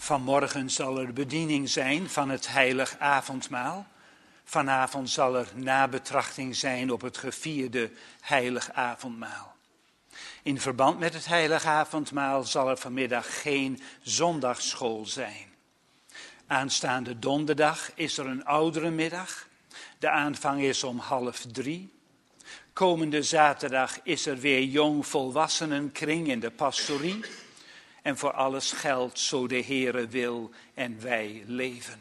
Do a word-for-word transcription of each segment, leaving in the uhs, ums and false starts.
Vanmorgen zal er bediening zijn van het heilig avondmaal. Vanavond zal er nabetrachting zijn op het gevierde heilig avondmaal. In verband met het heilig avondmaal zal er vanmiddag geen zondagsschool zijn. Aanstaande donderdag is er een ouderenmiddag. De aanvang is om half drie. Komende zaterdag is er weer jongvolwassenenkring in de pastorie. En voor alles geldt zo de Heere wil en wij leven.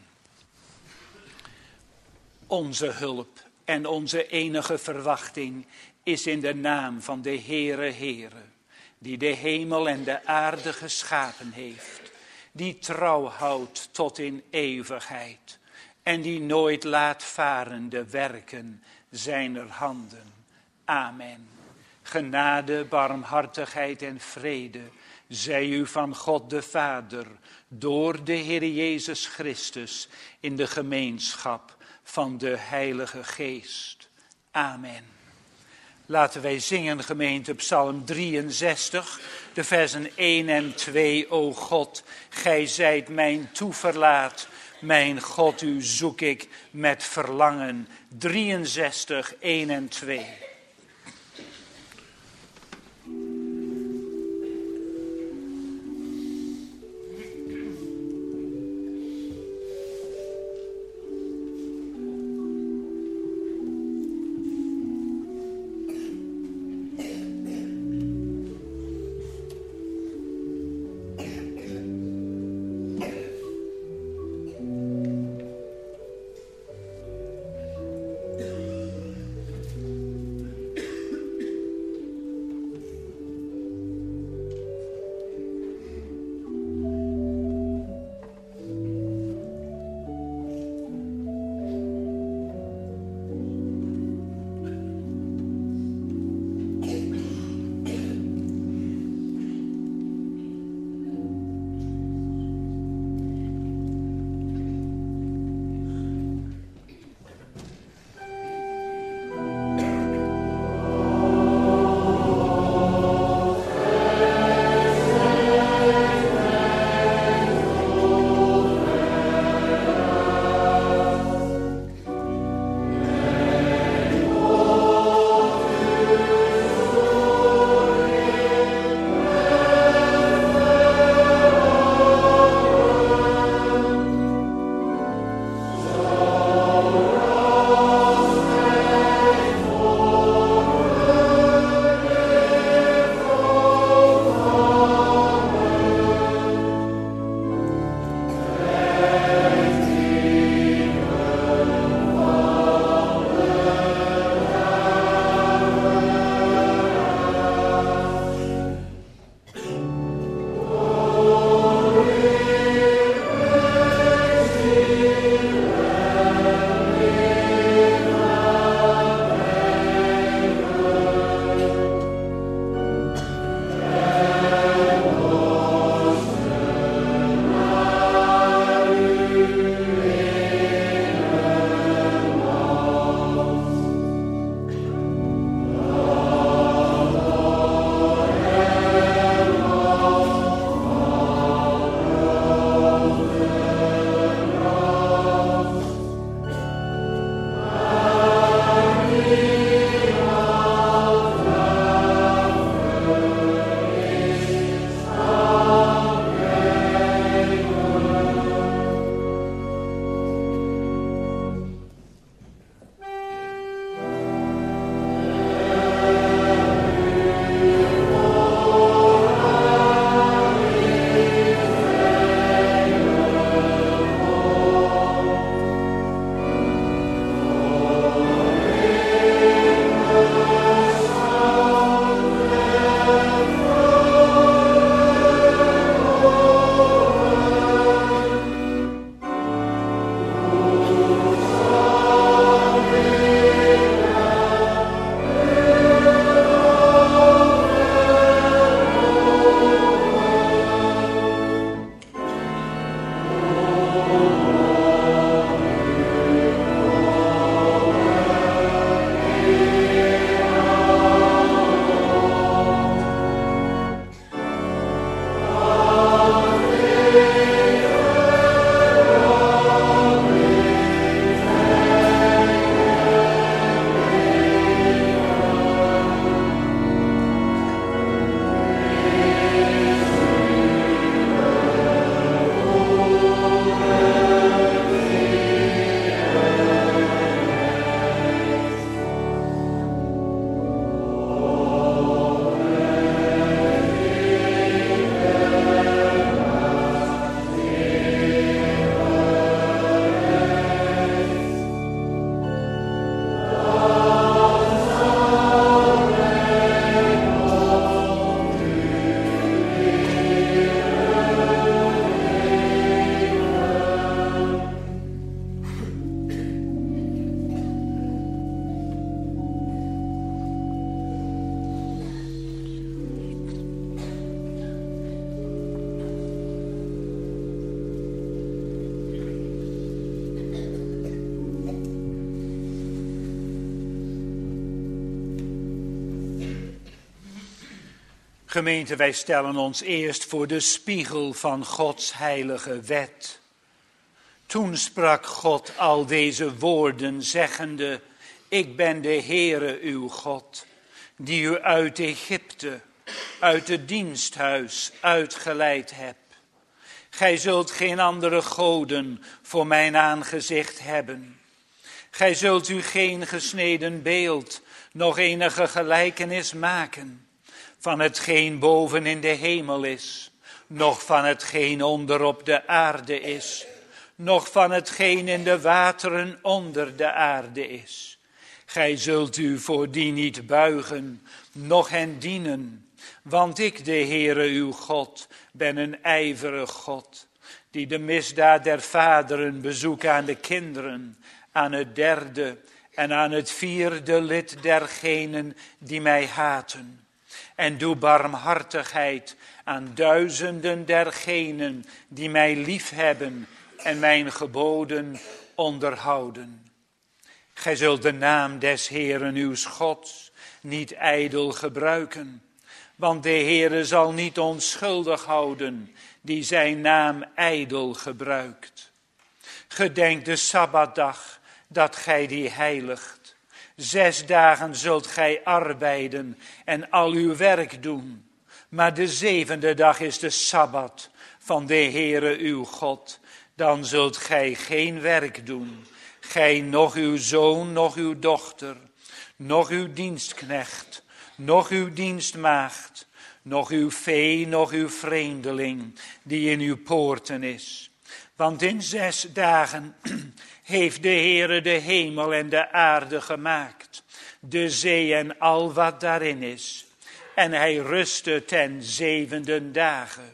Onze hulp en onze enige verwachting is in de naam van de Heere Heere, die de hemel en de aarde geschapen heeft, die trouw houdt tot in eeuwigheid en die nooit laat varen de werken zijner handen. Amen. Genade, barmhartigheid en vrede zij u van God de Vader, door de Heer Jezus Christus, in de gemeenschap van de Heilige Geest. Amen. Laten wij zingen, gemeente, Psalm drieënzestig, de versen één en twee. O God, gij zijt mijn toeverlaat, mijn God, u zoek ik met verlangen. drieënzestig, één en twee. Gemeente, wij stellen ons eerst voor de spiegel van Gods heilige wet. Toen sprak God al deze woorden, zeggende: Ik ben de Heere uw God, die u uit Egypte, uit het diensthuis uitgeleid heb. Gij zult geen andere goden voor mijn aangezicht hebben. Gij zult u geen gesneden beeld, nog enige gelijkenis maken, van hetgeen boven in de hemel is, noch van hetgeen onder op de aarde is, noch van hetgeen in de wateren onder de aarde is. Gij zult u voor die niet buigen, noch hen dienen, want ik, de Heere uw God, ben een ijverig God, die de misdaad der vaderen bezoekt aan de kinderen, aan het derde en aan het vierde lid dergenen die mij haten. En doe barmhartigheid aan duizenden dergenen die mij liefhebben en mijn geboden onderhouden. Gij zult de naam des Heeren uws Gods niet ijdel gebruiken, want de Heere zal niet onschuldig houden die zijn naam ijdel gebruikt. Gedenk de Sabbatdag, dat gij die heiligt. Zes dagen zult gij arbeiden en al uw werk doen. Maar de zevende dag is de Sabbat van de Heere uw God. Dan zult gij geen werk doen. Gij, noch uw zoon, noch uw dochter, noch uw dienstknecht, noch uw dienstmaagd, noch uw vee, noch uw vreemdeling, die in uw poorten is. Want in zes dagen heeft de Heere de hemel en de aarde gemaakt, de zee en al wat daarin is. En hij rustte ten zevende dagen.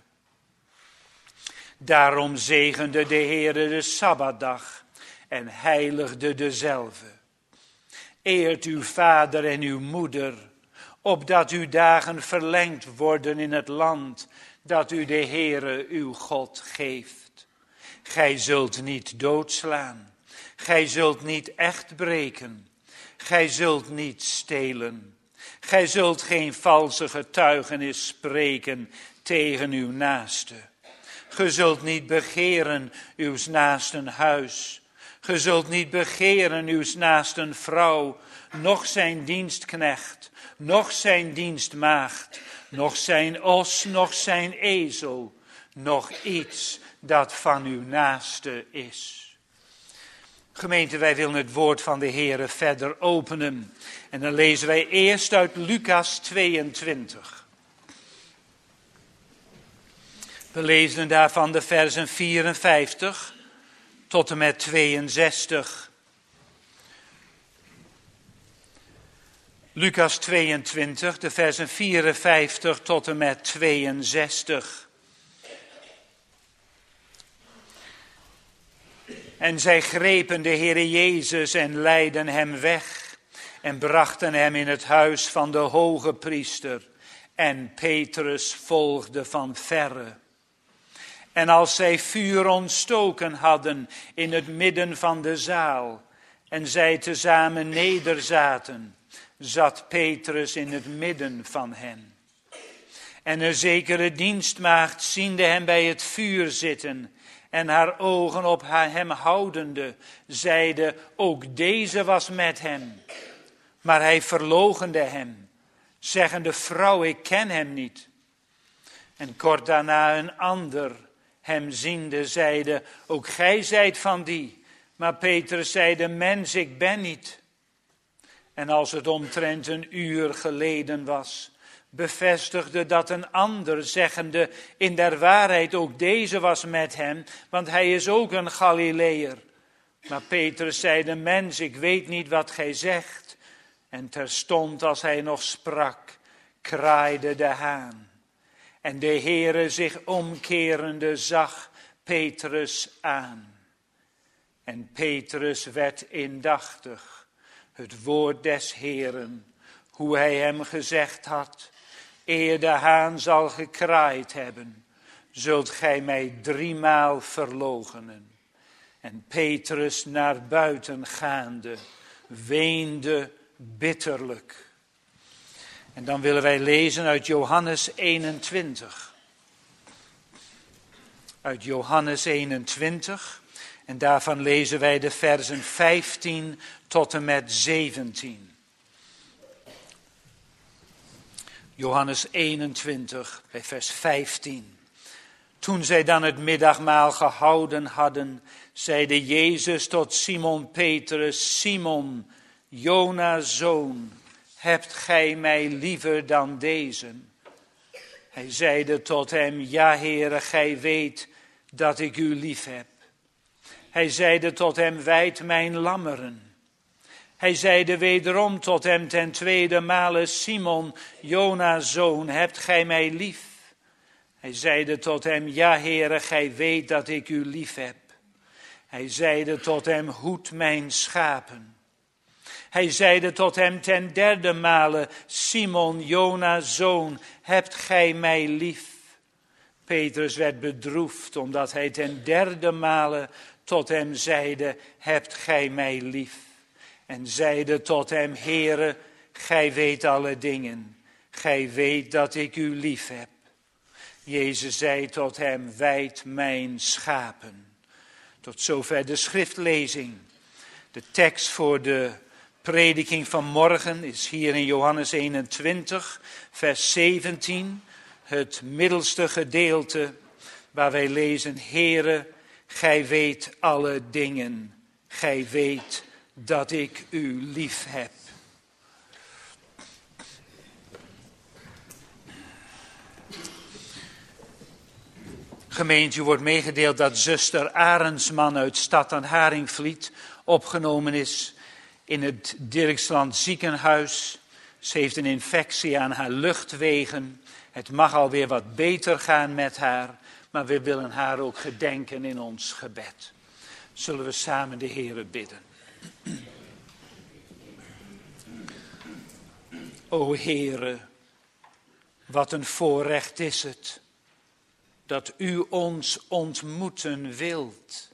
Daarom zegende de Heere de Sabbatdag en heiligde dezelve. Eert uw vader en uw moeder, opdat uw dagen verlengd worden in het land dat u de Heere uw God geeft. Gij zult niet doodslaan, gij zult niet echt breken, gij zult niet stelen. Gij zult geen valse getuigenis spreken tegen uw naaste. Ge zult niet begeren uws naasten huis. Ge zult niet begeren uws naasten vrouw, noch zijn dienstknecht, noch zijn dienstmaagd, noch zijn os, noch zijn ezel, noch iets dat van uw naaste is. Gemeente, wij willen het woord van de Heere verder openen. En dan lezen wij eerst uit Lucas tweeëntwintig. We lezen daarvan de versen vierenvijftig tot en met tweeënzestig. Lucas tweeëntwintig, de versen vierenvijftig tot en met tweeënzestig. En zij grepen de Heere Jezus en leidden hem weg en brachten hem in het huis van de hoge priester. En Petrus volgde van verre. En als zij vuur ontstoken hadden in het midden van de zaal en zij tezamen nederzaten, zat Petrus in het midden van hen. En een zekere dienstmaagd ziende hem bij het vuur zitten en haar ogen op hem houdende, zeide: ook deze was met hem. Maar hij verloochende hem, zeggende: vrouw, ik ken hem niet. En kort daarna een ander, hem ziende, zeide: ook gij zijt van die. Maar Petrus zeide: mens, ik ben niet. En als het omtrent een uur geleden was, bevestigde dat een ander, zeggende: in der waarheid ook deze was met hem, want hij is ook een Galileër. Maar Petrus zeide: mens, ik weet niet wat gij zegt. En terstond als hij nog sprak, kraaide de haan. En de Heere zich omkerende zag Petrus aan. En Petrus werd indachtig het woord des Heeren, hoe hij hem gezegd had: eer de haan zal gekraaid hebben, zult gij mij driemaal verloochenen. En Petrus naar buiten gaande, weende bitterlijk. En dan willen wij lezen uit Johannes eenentwintig. Uit Johannes eenentwintig. En daarvan lezen wij de versen vijftien tot en met zeventien. Johannes eenentwintig, bij vers vijftien. Toen zij dan het middagmaal gehouden hadden, zeide Jezus tot Simon Petrus: Simon, Jona's zoon, hebt gij mij liever dan deze? Hij zeide tot hem: Ja, Heere, gij weet dat ik u lief heb. Hij zeide tot hem: wijd mijn lammeren. Hij zeide wederom tot hem ten tweede male: Simon, Jona's zoon, hebt gij mij lief? Hij zeide tot hem: Ja, Heere, gij weet dat ik u lief heb. Hij zeide tot hem: hoed mijn schapen. Hij zeide tot hem ten derde male: Simon, Jona's zoon, hebt gij mij lief? Petrus werd bedroefd, omdat hij ten derde male tot hem zeide: hebt gij mij lief? En zeide tot hem: Heere, gij weet alle dingen. Gij weet dat ik u lief heb. Jezus zei tot hem: wijd mijn schapen. Tot zover de schriftlezing. De tekst voor de prediking van morgen is hier in Johannes eenentwintig, vers zeventien. Het middelste gedeelte waar wij lezen: Heere, gij weet alle dingen. Gij weet dat ik u lief heb. Gemeente, u wordt meegedeeld dat zuster Arendsman uit Stad aan Haringvliet opgenomen is in het Dirksland ziekenhuis. Ze heeft een infectie aan haar luchtwegen. Het mag alweer wat beter gaan met haar, maar we willen haar ook gedenken in ons gebed. Zullen we samen de Heere bidden. O Heere, wat een voorrecht is het dat u ons ontmoeten wilt.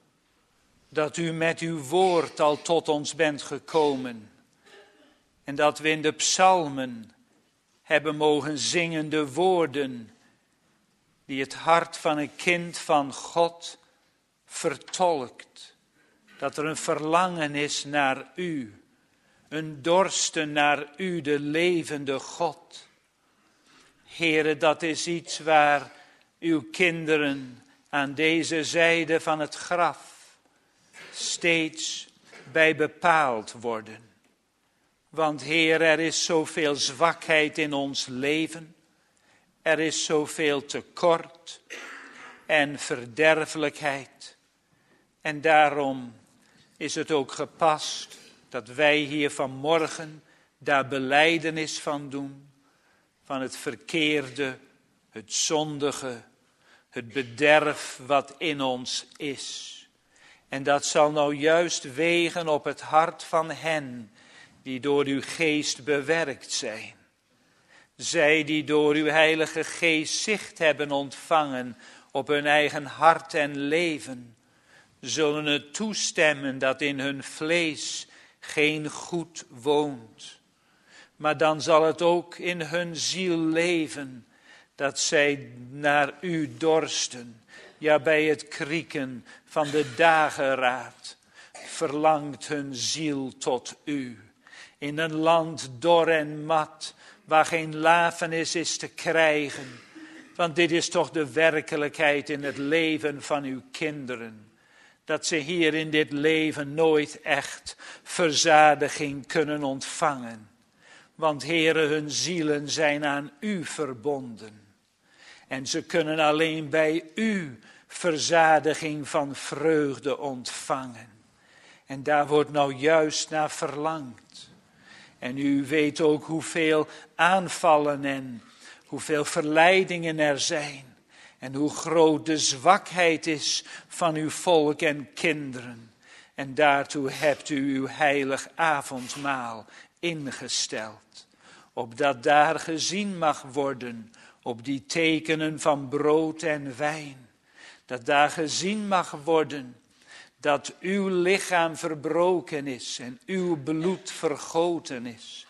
Dat u met uw woord al tot ons bent gekomen. En dat we in de psalmen hebben mogen zingen de woorden die het hart van een kind van God vertolkt. Dat er een verlangen is naar u. Een dorsten naar u, de levende God. Heere, dat is iets waar uw kinderen aan deze zijde van het graf steeds bij bepaald worden. Want Heer, er is zoveel zwakheid in ons leven. Er is zoveel tekort en verderfelijkheid. En daarom is het ook gepast dat wij hier vanmorgen daar belijdenis van doen. Van het verkeerde, het zondige, het bederf wat in ons is. En dat zal nou juist wegen op het hart van hen die door uw geest bewerkt zijn. Zij die door uw heilige geest zicht hebben ontvangen op hun eigen hart en leven, zullen het toestemmen dat in hun vlees geen goed woont. Maar dan zal het ook in hun ziel leven, dat zij naar u dorsten. Ja, bij het krieken van de dageraad verlangt hun ziel tot u. In een land dor en mat, waar geen lafenis is te krijgen. Want dit is toch de werkelijkheid in het leven van uw kinderen. Dat ze hier in dit leven nooit echt verzadiging kunnen ontvangen. Want Heere, hun zielen zijn aan u verbonden. En ze kunnen alleen bij u verzadiging van vreugde ontvangen. En daar wordt nou juist naar verlangd. En u weet ook hoeveel aanvallen en hoeveel verleidingen er zijn. En hoe groot de zwakheid is van uw volk en kinderen. En daartoe hebt u uw heilig avondmaal ingesteld. Opdat daar gezien mag worden op die tekenen van brood en wijn. Dat daar gezien mag worden dat uw lichaam verbroken is en uw bloed vergoten is.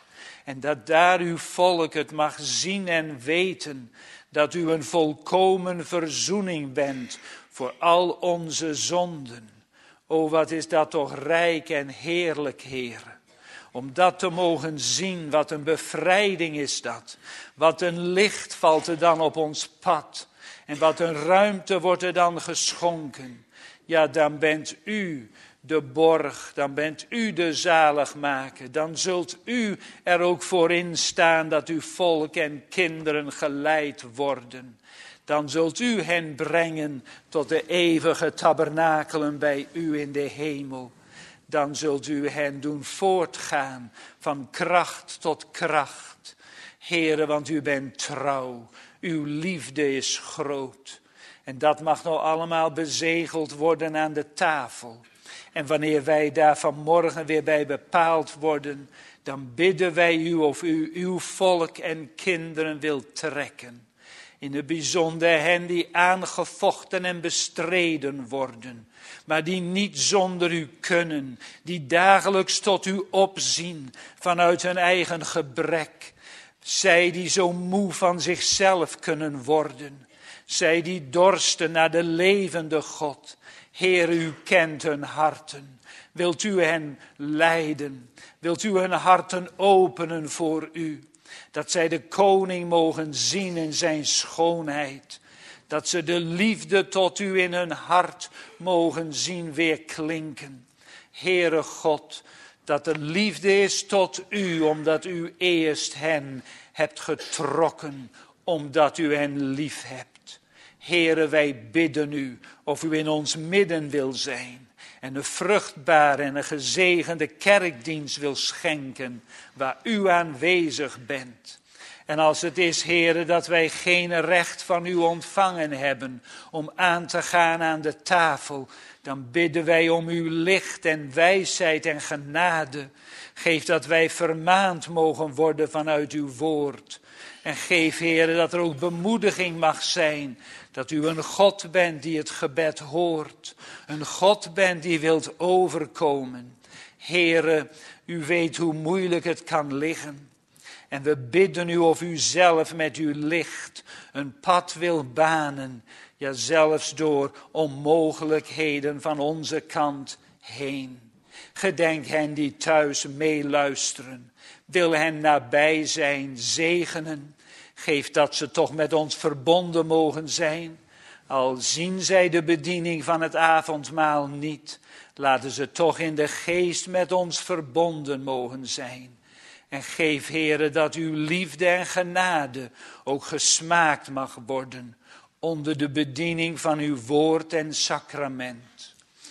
En dat daar uw volk het mag zien en weten dat u een volkomen verzoening bent voor al onze zonden. O, wat is dat toch rijk en heerlijk, Heere. Om dat te mogen zien, wat een bevrijding is dat. Wat een licht valt er dan op ons pad. En wat een ruimte wordt er dan geschonken. Ja, dan bent u de borg, dan bent u de zaligmaker. Dan zult u er ook voor instaan dat uw volk en kinderen geleid worden. Dan zult u hen brengen tot de eeuwige tabernakelen bij u in de hemel. Dan zult u hen doen voortgaan van kracht tot kracht. Heere, want u bent trouw. Uw liefde is groot. En dat mag nou allemaal bezegeld worden aan de tafel. En wanneer wij daar vanmorgen weer bij bepaald worden, dan bidden wij u of u uw volk en kinderen wilt trekken. In het bijzonder hen die aangevochten en bestreden worden, maar die niet zonder u kunnen, die dagelijks tot u opzien vanuit hun eigen gebrek. Zij die zo moe van zichzelf kunnen worden, zij die dorsten naar de levende God. Heer, u kent hun harten. Wilt u hen leiden? Wilt u hun harten openen voor u? Dat zij de koning mogen zien in zijn schoonheid. Dat ze de liefde tot u in hun hart mogen zien weer klinken. Heere God, dat er liefde is tot u, omdat u eerst hen hebt getrokken, omdat u hen lief hebt. Heere, wij bidden u of u in ons midden wil zijn en een vruchtbare en een gezegende kerkdienst wil schenken waar u aanwezig bent. En als het is, Heere, dat wij geen recht van u ontvangen hebben om aan te gaan aan de tafel, dan bidden wij om uw licht en wijsheid en genade. Geef dat wij vermaand mogen worden vanuit uw woord. En geef, Heere, dat er ook bemoediging mag zijn. Dat u een God bent die het gebed hoort. Een God bent die wilt overkomen. Heere, u weet hoe moeilijk het kan liggen. En we bidden u of u zelf met uw licht een pad wil banen. Ja, zelfs door onmogelijkheden van onze kant heen. Gedenk hen die thuis meeluisteren. Wil hen nabij zijn, zegenen. Geef dat ze toch met ons verbonden mogen zijn. Al zien zij de bediening van het avondmaal niet. Laten ze toch in de geest met ons verbonden mogen zijn. En geef, Heere, dat uw liefde en genade ook gesmaakt mag worden. Onder de bediening van uw woord en sacrament.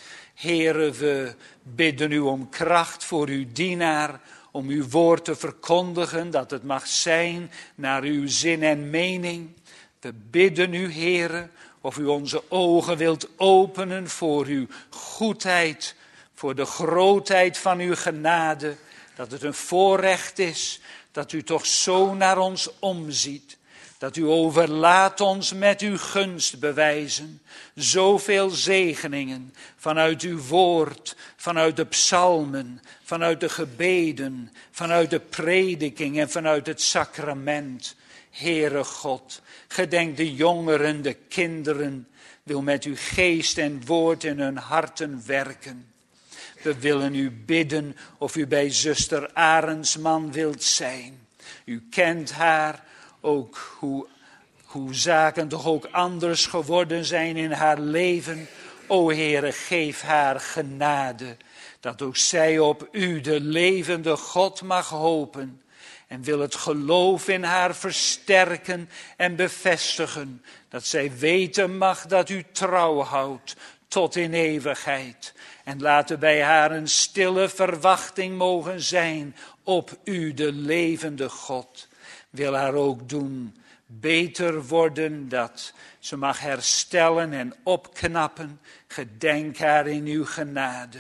Heere, we bidden u om kracht voor uw dienaar. Om uw woord te verkondigen, dat het mag zijn naar uw zin en mening. We bidden u, Heere, of u onze ogen wilt openen voor uw goedheid, voor de grootheid van uw genade. Dat het een voorrecht is dat u toch zo naar ons omziet. Dat u overlaat ons met uw gunstbewijzen. Zoveel zegeningen vanuit uw woord, vanuit de psalmen, vanuit de gebeden, vanuit de prediking en vanuit het sacrament. Heere God, gedenk de jongeren, de kinderen, wil met uw geest en woord in hun harten werken. We willen u bidden of u bij zuster Arendsman wilt zijn. U kent haar, ook hoe, hoe zaken toch ook anders geworden zijn in haar leven. O Heere, geef haar genade, dat ook zij op u, de levende God, mag hopen. En wil het geloof in haar versterken en bevestigen, dat zij weten mag dat u trouw houdt tot in eeuwigheid. En laten bij haar een stille verwachting mogen zijn op u, de levende God. Wil haar ook doen beter worden, dat ze mag herstellen en opknappen. Gedenk haar in uw genade.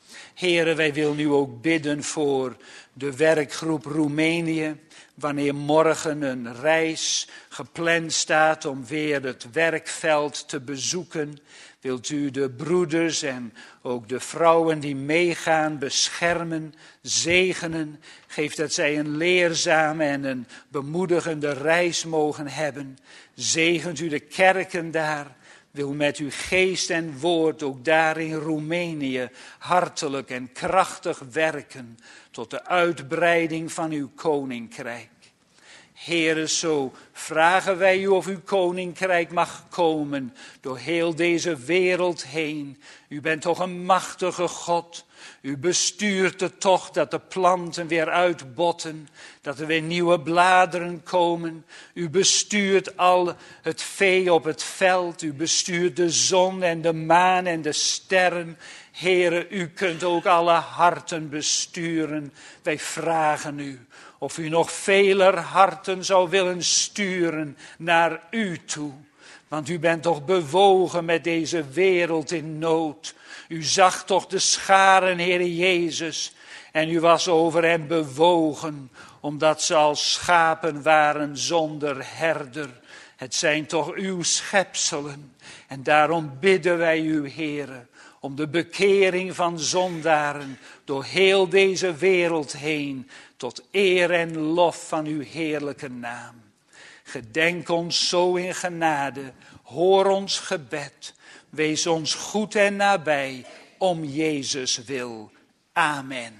Heren, wij willen nu ook bidden voor de werkgroep Roemenië. Wanneer morgen een reis gepland staat om weer het werkveld te bezoeken, wilt u de broeders en ook de vrouwen die meegaan beschermen, zegenen. Geef dat zij een leerzame en een bemoedigende reis mogen hebben. Zegent u de kerken daar. Wil met uw geest en woord ook daar in Roemenië hartelijk en krachtig werken tot de uitbreiding van uw koninkrijk. Heere, zo vragen wij u of uw koninkrijk mag komen door heel deze wereld heen. U bent toch een machtige God. U bestuurt het toch dat de planten weer uitbotten, dat er weer nieuwe bladeren komen. U bestuurt al het vee op het veld. U bestuurt de zon en de maan en de sterren. Heere, u kunt ook alle harten besturen. Wij vragen u of u nog veler harten zou willen sturen naar u toe. Want u bent toch bewogen met deze wereld in nood. U zag toch de scharen, Heere Jezus, en u was over hen bewogen, omdat ze als schapen waren zonder herder. Het zijn toch uw schepselen. En daarom bidden wij u, Heere, om de bekering van zondaren door heel deze wereld heen, tot eer en lof van uw heerlijke naam. Gedenk ons zo in genade, hoor ons gebed, wees ons goed en nabij, om Jezus wil. Amen.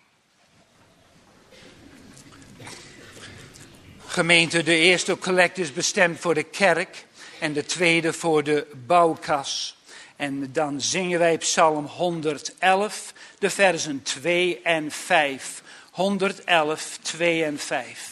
Gemeente, de eerste collect is bestemd voor de kerk en de tweede voor de bouwkas. En dan zingen wij Psalm honderd-elf, de versen twee en vijf. honderd-elf, twee en vijf.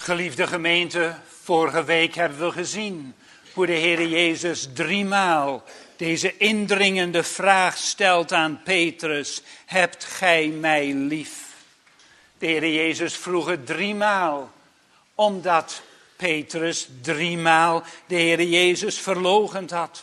Geliefde gemeente, vorige week hebben we gezien hoe de Heer Jezus driemaal deze indringende vraag stelt aan Petrus: hebt gij mij lief? De Heer Jezus vroeg het driemaal, omdat Petrus driemaal de Heer Jezus verloochend had.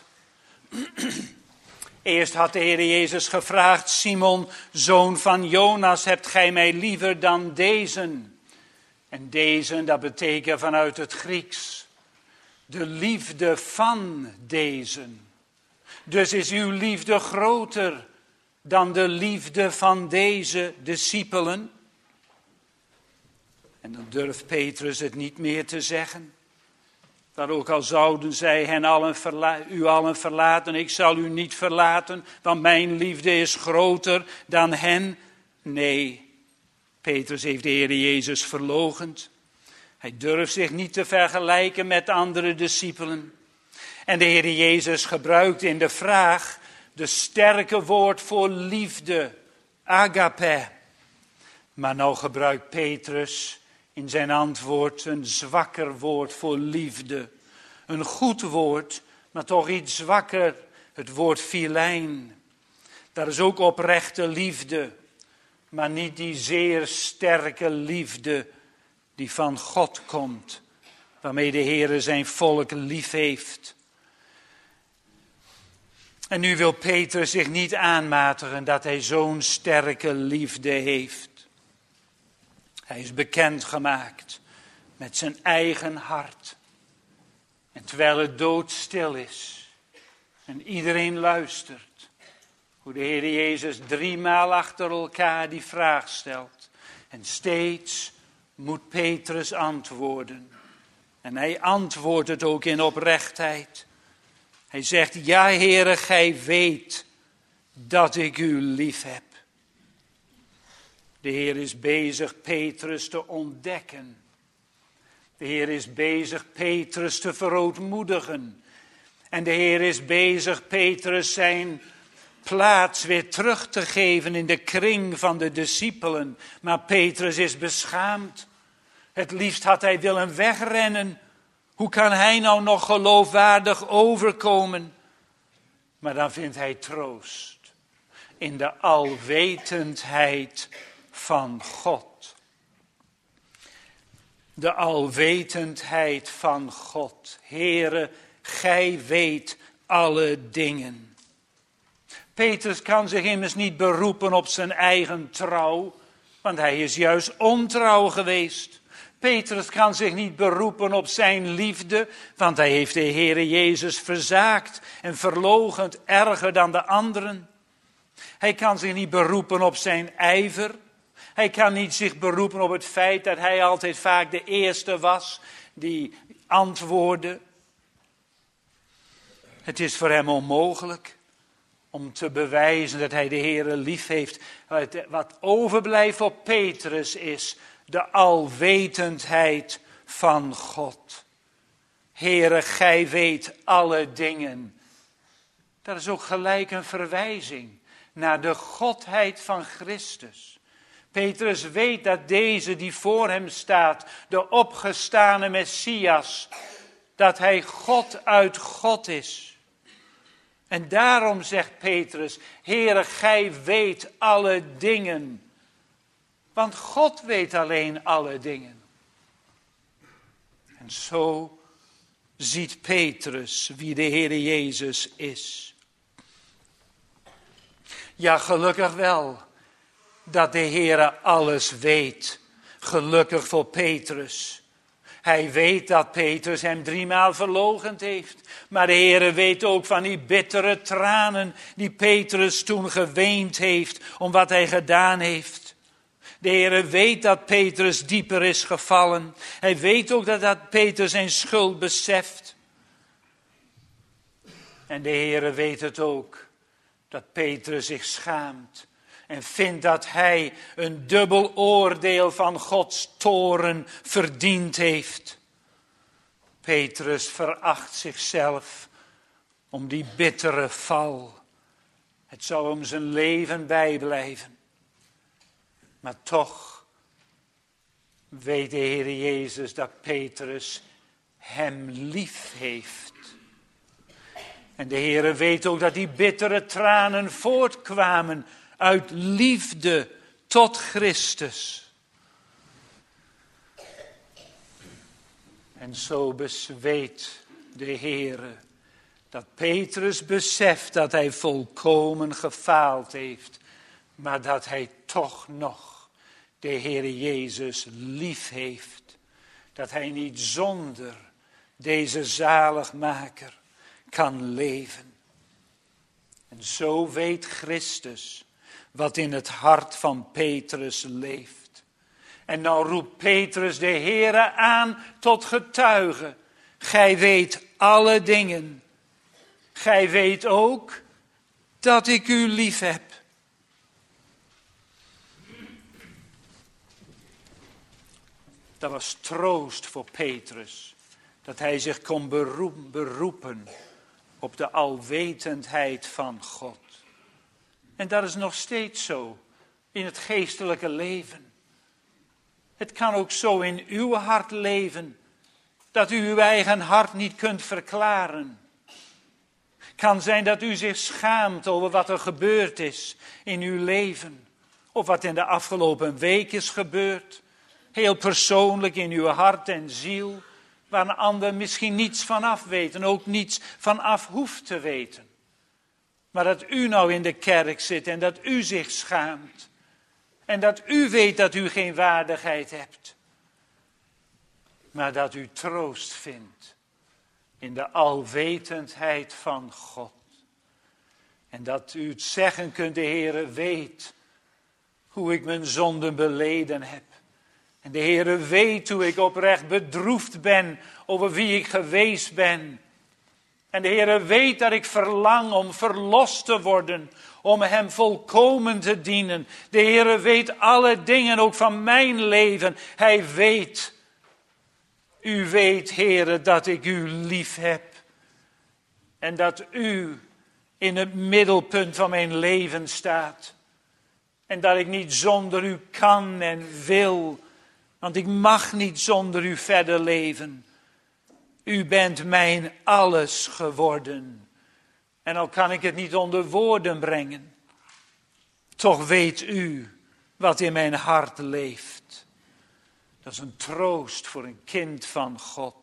Eerst had de Heer Jezus gevraagd: Simon, zoon van Jonas, hebt gij mij liever dan dezen? En deze, dat betekent vanuit het Grieks de liefde van dezen. Dus is uw liefde groter dan de liefde van deze discipelen? En dan durft Petrus het niet meer te zeggen. Dat ook al zouden zij hen allen verla- u allen verlaten, ik zal u niet verlaten, want mijn liefde is groter dan hen. Nee, Petrus heeft de Heer Jezus verloochend. Hij durft zich niet te vergelijken met andere discipelen. En de Heer Jezus gebruikt in de vraag de sterke woord voor liefde, agape. Maar nou gebruikt Petrus in zijn antwoord een zwakker woord voor liefde. Een goed woord, maar toch iets zwakker, het woord filijn. Dat is ook oprechte liefde, maar niet die zeer sterke liefde die van God komt, waarmee de Heer zijn volk lief heeft. En nu wil Petrus zich niet aanmatigen dat hij zo'n sterke liefde heeft. Hij is bekendgemaakt met zijn eigen hart. En terwijl het doodstil is en iedereen luistert, hoe de Heer Jezus driemaal achter elkaar die vraag stelt. En steeds moet Petrus antwoorden. En hij antwoordt het ook in oprechtheid. Hij zegt: ja, Heere, gij weet dat ik u lief heb. De Heer is bezig Petrus te ontdekken. De Heer is bezig Petrus te verootmoedigen. En de Heer is bezig Petrus zijn plaats weer terug te geven in de kring van de discipelen. Maar Petrus is beschaamd. Het liefst had hij willen wegrennen. Hoe kan hij nou nog geloofwaardig overkomen? Maar dan vindt hij troost in de alwetendheid van God. De alwetendheid van God. Heere, gij weet alle dingen. Petrus kan zich immers niet beroepen op zijn eigen trouw, want hij is juist ontrouw geweest. Petrus kan zich niet beroepen op zijn liefde, want hij heeft de Heere Jezus verzaakt en verloochend erger dan de anderen. Hij kan zich niet beroepen op zijn ijver. Hij kan niet zich beroepen op het feit dat hij altijd vaak de eerste was die antwoordde. Het is voor hem onmogelijk om te bewijzen dat hij de Heere lief heeft. Wat overblijft voor Petrus is de alwetendheid van God. Heere, gij weet alle dingen. Dat is ook gelijk een verwijzing naar de godheid van Christus. Petrus weet dat deze die voor hem staat, de opgestane Messias, dat hij God uit God is. En daarom zegt Petrus: Heere, gij weet alle dingen. Want God weet alleen alle dingen. En zo ziet Petrus wie de Heer Jezus is. Ja, gelukkig wel dat de Heer alles weet. Gelukkig voor Petrus. Hij weet dat Petrus hem driemaal verloochend heeft. Maar de Heer weet ook van die bittere tranen die Petrus toen geweend heeft om wat hij gedaan heeft. De Heer weet dat Petrus dieper is gevallen. Hij weet ook dat, dat Petrus zijn schuld beseft. En de Heer weet het ook, dat Petrus zich schaamt. En vindt dat hij een dubbel oordeel van Gods toorn verdiend heeft. Petrus veracht zichzelf om die bittere val. Het zou hem zijn leven bijblijven. Maar toch weet de Heer Jezus dat Petrus hem lief heeft. En de Heer weet ook dat die bittere tranen voortkwamen uit liefde tot Christus. En zo weet de Heer dat Petrus beseft dat hij volkomen gefaald heeft, maar dat hij toch nog de Heer Jezus lief heeft. Dat hij niet zonder deze zaligmaker kan leven. En zo weet Christus wat in het hart van Petrus leeft. En dan roept Petrus de Heere aan tot getuige. Gij weet alle dingen. Gij weet ook dat ik u lief heb. Dat was troost voor Petrus. Dat hij zich kon beroep, beroepen op de alwetendheid van God. En dat is nog steeds zo in het geestelijke leven. Het kan ook zo in uw hart leven, dat u uw eigen hart niet kunt verklaren. Het kan zijn dat u zich schaamt over wat er gebeurd is in uw leven. Of wat in de afgelopen week is gebeurd. Heel persoonlijk in uw hart en ziel. Waar een ander misschien niets van af weet en ook niets van af hoeft te weten. Maar dat u nou in de kerk zit en dat u zich schaamt. En dat u weet dat u geen waardigheid hebt. Maar dat u troost vindt in de alwetendheid van God. En dat u het zeggen kunt, de Heere weet hoe ik mijn zonden beleden heb. En de Heere weet hoe ik oprecht bedroefd ben over wie ik geweest ben. En de Heere weet dat ik verlang om verlost te worden, om hem volkomen te dienen. De Heere weet alle dingen, ook van mijn leven. Hij weet, u weet, Heere, dat ik u lief heb. En dat u in het middelpunt van mijn leven staat. En dat ik niet zonder u kan en wil. Want ik mag niet zonder u verder leven. U bent mijn alles geworden. En al kan ik het niet onder woorden brengen. Toch weet u wat in mijn hart leeft. Dat is een troost voor een kind van God.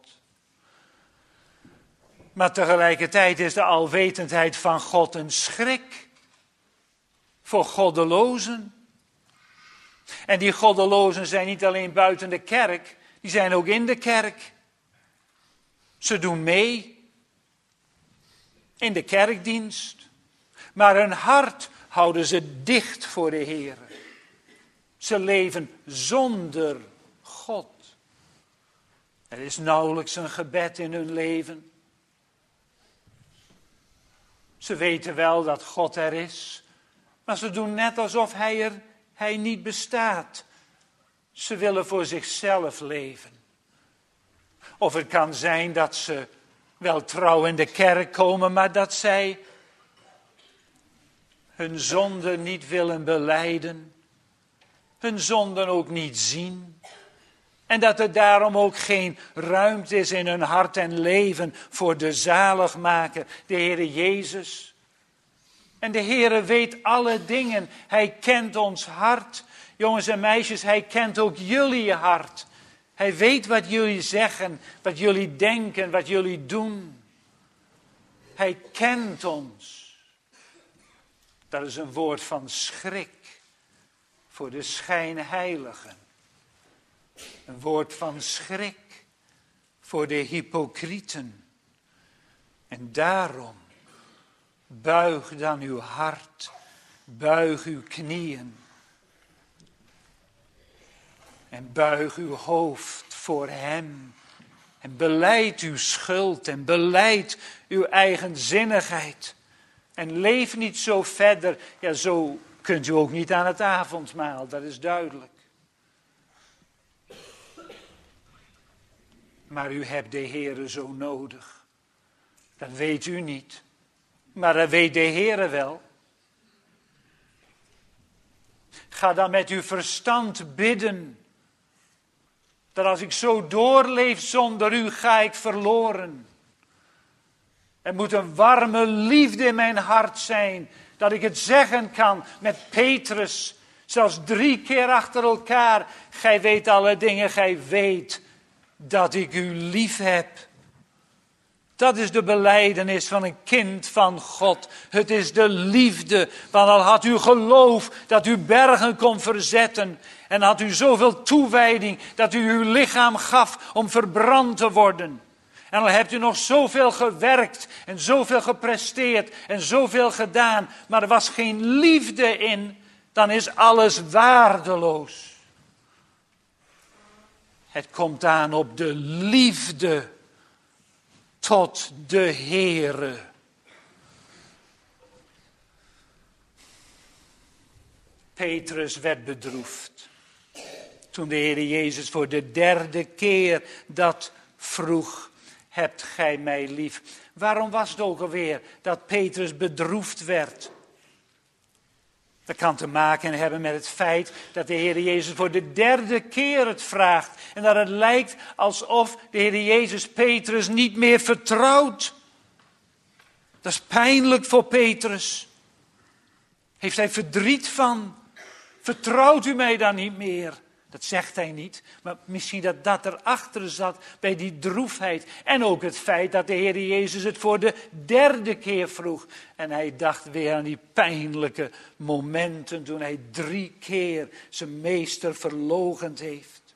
Maar tegelijkertijd is de alwetendheid van God een schrik. Voor goddelozen. En die goddelozen zijn niet alleen buiten de kerk, die zijn ook in de kerk. Ze doen mee in de kerkdienst, maar hun hart houden ze dicht voor de Heer. Ze leven zonder God. Er is nauwelijks een gebed in hun leven. Ze weten wel dat God er is, maar ze doen net alsof Hij er Hij niet bestaat. Ze willen voor zichzelf leven. Of het kan zijn dat ze wel trouw in de kerk komen, maar dat zij hun zonden niet willen belijden. Hun zonden ook niet zien. En dat er daarom ook geen ruimte is in hun hart en leven voor de zaligmaker, de Heere Jezus. En de Heere weet alle dingen. Hij kent ons hart. Jongens en meisjes, Hij kent ook jullie hart. Hij weet wat jullie zeggen, wat jullie denken, wat jullie doen. Hij kent ons. Dat is een woord van schrik voor de schijnheiligen. Een woord van schrik voor de hypocrieten. En daarom buig dan uw hart, buig uw knieën. En buig uw hoofd voor Hem. En belijd uw schuld en belijd uw eigenzinnigheid. En leef niet zo verder. Ja, zo kunt u ook niet aan het avondmaal, dat is duidelijk. Maar u hebt de Heere zo nodig. Dat weet u niet. Maar dat weet de Heere wel. Ga dan met uw verstand bidden. Dat als ik zo doorleef zonder u, ga ik verloren. Er moet een warme liefde in mijn hart zijn, dat ik het zeggen kan met Petrus, zelfs drie keer achter elkaar. Gij weet alle dingen, gij weet dat ik u lief heb. Dat is de belijdenis van een kind van God. Het is de liefde. Want al had u geloof dat u bergen kon verzetten. En had u zoveel toewijding dat u uw lichaam gaf om verbrand te worden. En al hebt u nog zoveel gewerkt en zoveel gepresteerd en zoveel gedaan. Maar er was geen liefde in. Dan is alles waardeloos. Het komt aan op de liefde tot de Heere. Petrus werd bedroefd toen de Heer Jezus voor de derde keer dat vroeg: hebt gij mij lief? Waarom was het ook alweer dat Petrus bedroefd werd? Dat kan te maken hebben met het feit dat de Heer Jezus voor de derde keer het vraagt. En dat het lijkt alsof de Heer Jezus Petrus niet meer vertrouwt. Dat is pijnlijk voor Petrus. Heeft hij verdriet van? Vertrouwt u mij dan niet meer? Dat zegt hij niet, maar misschien dat dat erachter zat bij die droefheid. En ook het feit dat de Heer Jezus het voor de derde keer vroeg. En hij dacht weer aan die pijnlijke momenten toen hij drie keer zijn meester verloochend heeft.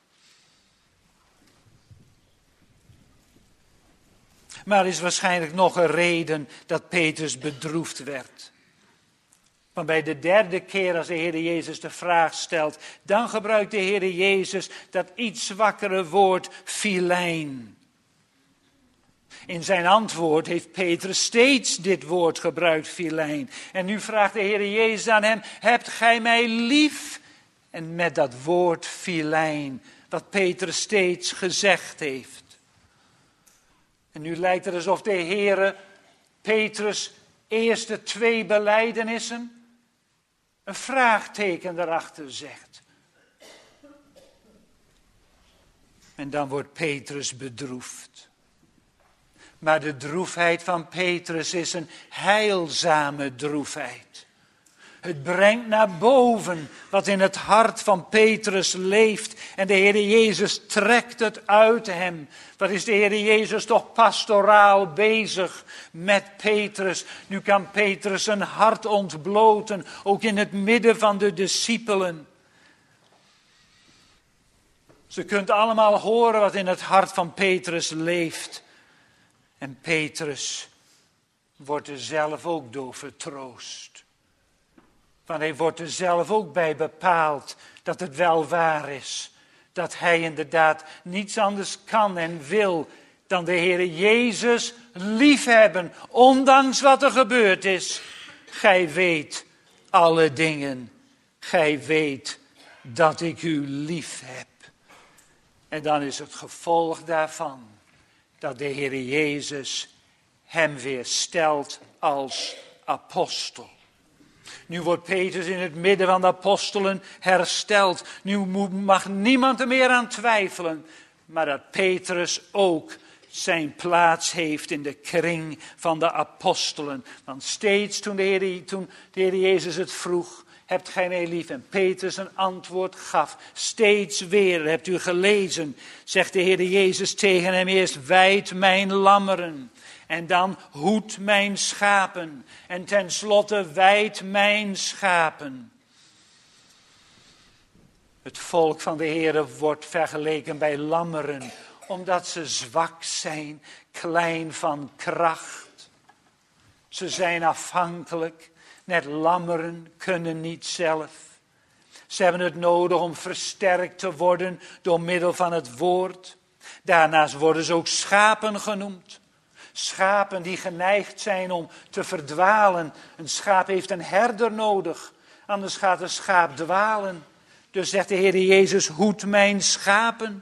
Maar er is waarschijnlijk nog een reden dat Petrus bedroefd werd. Maar bij de derde keer als de Heer Jezus de vraag stelt, dan gebruikt de Heer Jezus dat iets zwakkere woord filijn. In zijn antwoord heeft Petrus steeds dit woord gebruikt, filijn. En nu vraagt de Heer Jezus aan hem: hebt gij mij lief? En met dat woord filijn, wat Petrus steeds gezegd heeft. En nu lijkt het alsof de Heer Petrus eerste twee belijdenissen een vraagteken erachter zegt. En dan wordt Petrus bedroefd. Maar de droefheid van Petrus is een heilzame droefheid. Het brengt naar boven wat in het hart van Petrus leeft. En de Heer Jezus trekt het uit hem. Wat is de Heer Jezus toch pastoraal bezig met Petrus. Nu kan Petrus zijn hart ontbloten, ook in het midden van de discipelen. Ze kunt allemaal horen wat in het hart van Petrus leeft. En Petrus wordt er zelf ook door vertroost. Want hij wordt er zelf ook bij bepaald dat het wel waar is. Dat hij inderdaad niets anders kan en wil dan de Heer Jezus liefhebben. Ondanks wat er gebeurd is. Gij weet alle dingen. Gij weet dat ik u lief heb. En dan is het gevolg daarvan dat de Heer Jezus hem weer stelt als apostel. Nu wordt Petrus in het midden van de apostelen hersteld. Nu mag niemand er meer aan twijfelen. Maar dat Petrus ook zijn plaats heeft in de kring van de apostelen. Want steeds toen de Heer, toen de Heer Jezus het vroeg: hebt gij mij lief? En Petrus een antwoord gaf. Steeds weer, hebt u gelezen, zegt de Heer Jezus tegen hem eerst: wijd mijn lammeren. En dan hoed mijn schapen. En tenslotte wijd mijn schapen. Het volk van de Heer wordt vergeleken bij lammeren. Omdat ze zwak zijn, klein van kracht. Ze zijn afhankelijk. Net lammeren kunnen niet zelf. Ze hebben het nodig om versterkt te worden door middel van het woord. Daarnaast worden ze ook schapen genoemd. Schapen die geneigd zijn om te verdwalen. Een schaap heeft een herder nodig. Anders gaat een schaap dwalen. Dus zegt de Heer Jezus: hoed mijn schapen.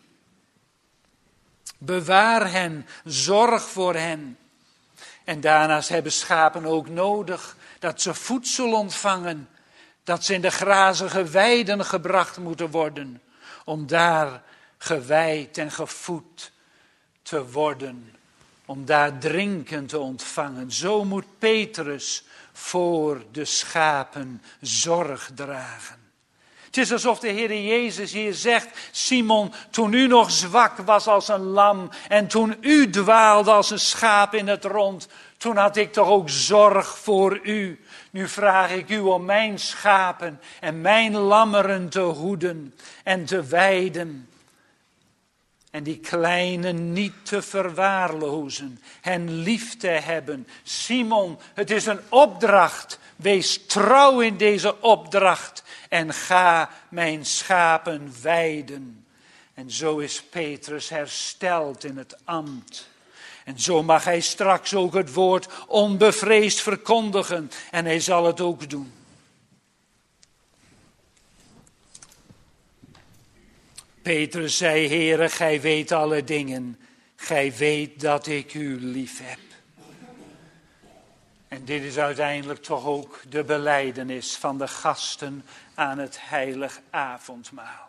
Bewaar hen. Zorg voor hen. En daarnaast hebben schapen ook nodig dat ze voedsel ontvangen. Dat ze in de grazige weiden gebracht moeten worden. Om daar gewijd en gevoed te worden, om daar drinken te ontvangen. Zo moet Petrus voor de schapen zorg dragen. Het is alsof de Heer Jezus hier zegt: Simon, toen u nog zwak was als een lam en toen u dwaalde als een schaap in het rond, toen had ik toch ook zorg voor u. Nu vraag ik u om mijn schapen en mijn lammeren te hoeden en te weiden. En die kleinen niet te verwaarlozen, hen lief te hebben. Simon, het is een opdracht. Wees trouw in deze opdracht en ga mijn schapen weiden. En zo is Petrus hersteld in het ambt. En zo mag hij straks ook het woord onbevreesd verkondigen. En hij zal het ook doen. Petrus zei: Heere, gij weet alle dingen. Gij weet dat ik u lief heb. En dit is uiteindelijk toch ook de belijdenis van de gasten aan het heilig avondmaal.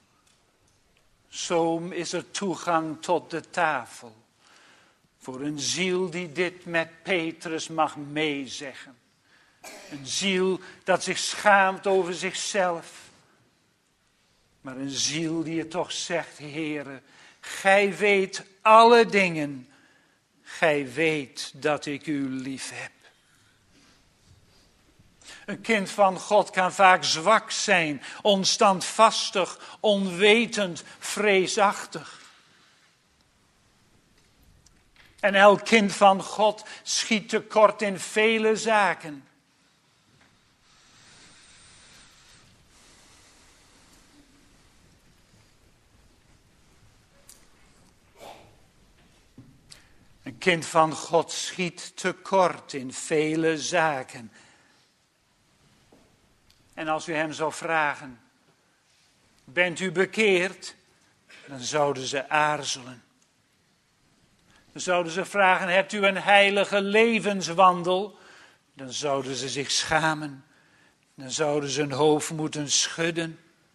Zo is er toegang tot de tafel. Voor een ziel die dit met Petrus mag meezeggen. Een ziel dat zich schaamt over zichzelf. Maar een ziel die het toch zegt: Heere, gij weet alle dingen. Gij weet dat ik u lief heb. Een kind van God kan vaak zwak zijn, onstandvastig, onwetend, vreesachtig. En elk kind van God schiet tekort in vele zaken. Een kind van God schiet tekort in vele zaken. En als u hem zou vragen: bent u bekeerd? Dan zouden ze aarzelen. Dan zouden ze vragen: hebt u een heilige levenswandel? Dan zouden ze zich schamen. Dan zouden ze hun hoofd moeten schudden.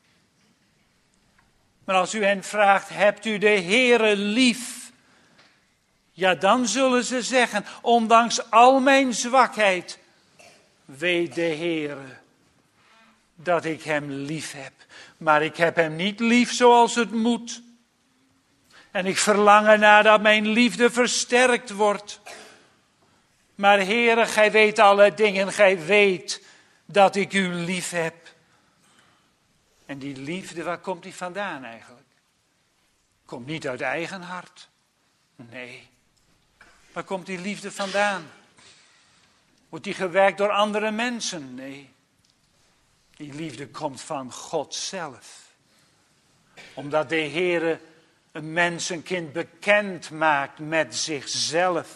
Maar als u hen vraagt: hebt u de Heere lief? Ja, dan zullen ze zeggen: ondanks al mijn zwakheid, weet de Heere dat ik hem lief heb. Maar ik heb hem niet lief zoals het moet. En ik verlang ernaar dat mijn liefde versterkt wordt. Maar Heere, gij weet alle dingen, gij weet dat ik u lief heb. En die liefde, waar komt die vandaan eigenlijk? Komt niet uit eigen hart. Nee. Waar komt die liefde vandaan? Wordt die gewerkt door andere mensen? Nee. Die liefde komt van God zelf. Omdat de Heere een mensenkind bekend maakt met zichzelf.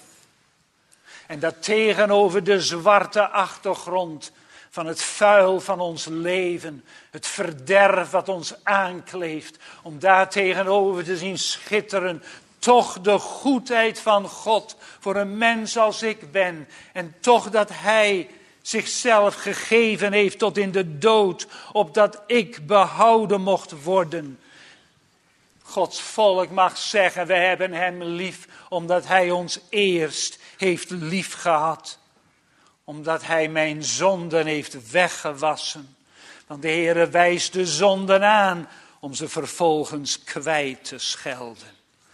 En dat tegenover de zwarte achtergrond van het vuil van ons leven, het verderf wat ons aankleeft, om daar tegenover te zien schitteren toch de goedheid van God voor een mens als ik ben. En toch dat hij zichzelf gegeven heeft tot in de dood, opdat ik behouden mocht worden. Gods volk mag zeggen: we hebben hem lief, omdat hij ons eerst heeft lief gehad. Omdat hij mijn zonden heeft weggewassen. Want de Heere wijst de zonden aan, om ze vervolgens kwijt te schelden.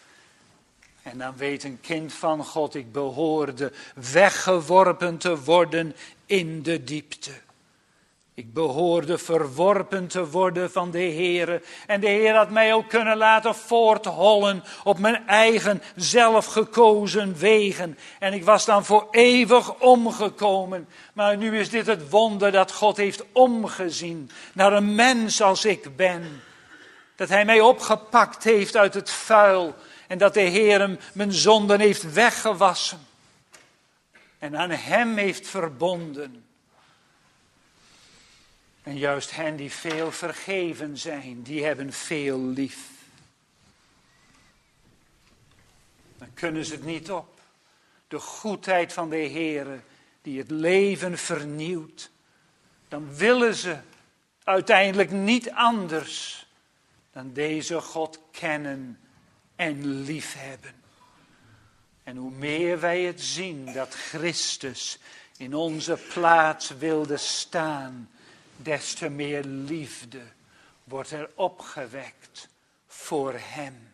En dan weet een kind van God: ik behoorde weggeworpen te worden in de diepte. Ik behoorde verworpen te worden van de Heere. En de Heer had mij ook kunnen laten voorthollen op mijn eigen zelfgekozen wegen. En ik was dan voor eeuwig omgekomen. Maar nu is dit het wonder dat God heeft omgezien naar een mens als ik ben. Dat hij mij opgepakt heeft uit het vuil. En dat de Heer hem mijn zonden heeft weggewassen. En aan hem heeft verbonden. En juist hen die veel vergeven zijn, die hebben veel lief. Dan kunnen ze het niet op. De goedheid van de Heere die het leven vernieuwt. Dan willen ze uiteindelijk niet anders dan deze God kennen en liefhebben. En hoe meer wij het zien dat Christus in onze plaats wilde staan, des te meer liefde wordt er opgewekt voor hem.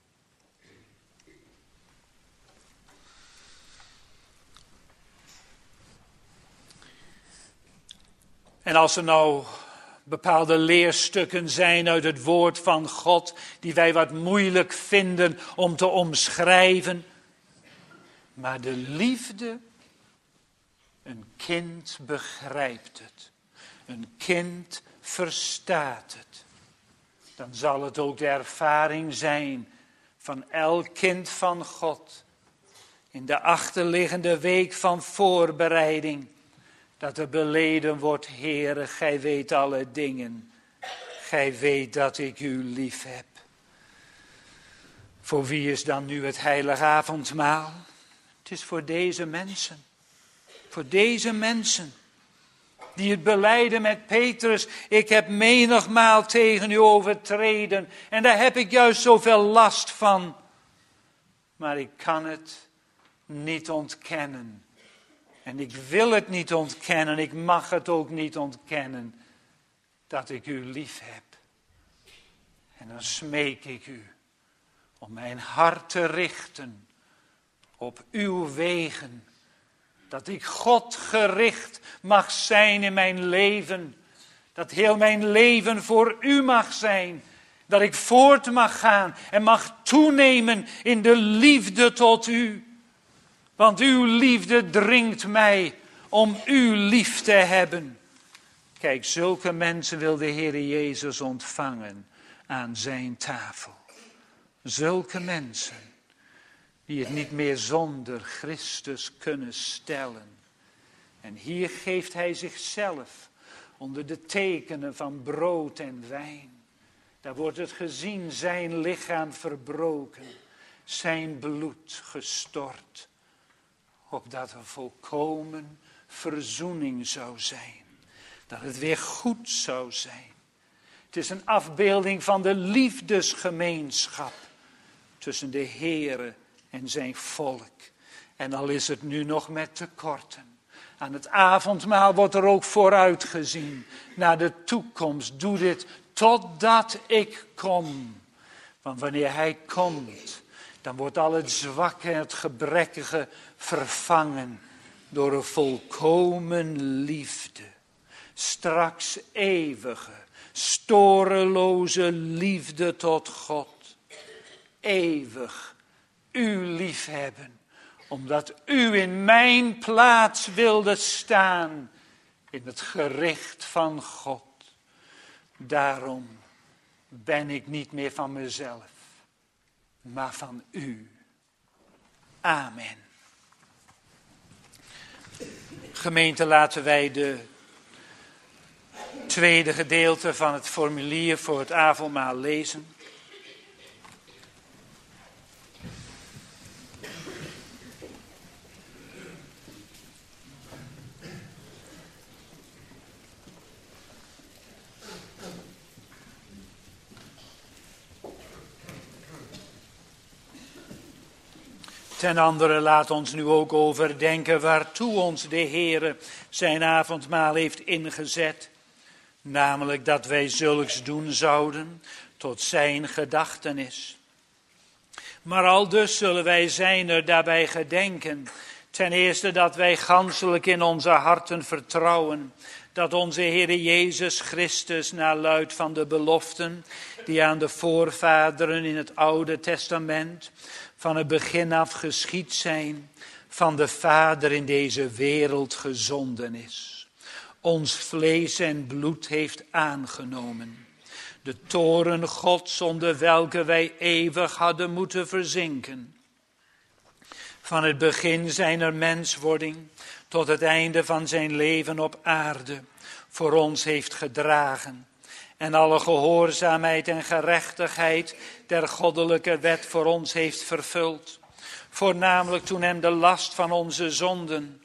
En als er nou bepaalde leerstukken zijn uit het woord van God die wij wat moeilijk vinden om te omschrijven, maar de liefde, een kind begrijpt het, een kind verstaat het. Dan zal het ook de ervaring zijn van elk kind van God in de achterliggende week van voorbereiding, dat er beleden wordt: Heere, gij weet alle dingen. Gij weet dat ik u lief heb. Voor wie is dan nu het heilige avondmaal? Het is voor deze mensen. Voor deze mensen. Die het belijden met Petrus: ik heb menigmaal tegen u overtreden. En daar heb ik juist zoveel last van. Maar ik kan het niet ontkennen. En ik wil het niet ontkennen, ik mag het ook niet ontkennen, dat ik u lief heb. En dan smeek ik u om mijn hart te richten op uw wegen. Dat ik God gericht mag zijn in mijn leven. Dat heel mijn leven voor u mag zijn. Dat ik voort mag gaan en mag toenemen in de liefde tot u. Want uw liefde dringt mij om u lief te hebben. Kijk, zulke mensen wil de Heer Jezus ontvangen aan zijn tafel. Zulke mensen die het niet meer zonder Christus kunnen stellen. En hier geeft hij zichzelf onder de tekenen van brood en wijn. Daar wordt het gezien, zijn lichaam verbroken, zijn bloed gestort. Opdat er volkomen verzoening zou zijn. Dat het weer goed zou zijn. Het is een afbeelding van de liefdesgemeenschap tussen de Heere en zijn volk. En al is het nu nog met tekorten. Aan het avondmaal wordt er ook vooruitgezien naar de toekomst. Doe dit totdat ik kom. Want wanneer hij komt, dan wordt al het zwakke en het gebrekkige vervangen door een volkomen liefde. Straks eeuwige, storeloze liefde tot God. Eeuwig u liefhebben, omdat u in mijn plaats wilde staan in het gericht van God. Daarom ben ik niet meer van mezelf, maar van u. Amen. Gemeente, laten wij de tweede gedeelte van het formulier voor het avondmaal lezen. Ten andere laat ons nu ook overdenken waartoe ons de Heere zijn avondmaal heeft ingezet. Namelijk dat wij zulks doen zouden tot zijn gedachtenis. Maar aldus zullen wij zijn er daarbij gedenken. Ten eerste dat wij ganselijk in onze harten vertrouwen. Dat onze Heere Jezus Christus naar luid van de beloften die aan de voorvaderen in het Oude Testament van het begin af geschied zijn, van de Vader in deze wereld gezonden is. Ons vlees en bloed heeft aangenomen. De toorn Gods onder welke wij eeuwig hadden moeten verzinken. Van het begin zijner menswording tot het einde van zijn leven op aarde voor ons heeft gedragen. En alle gehoorzaamheid en gerechtigheid der goddelijke wet voor ons heeft vervuld. Voornamelijk toen hem de last van onze zonden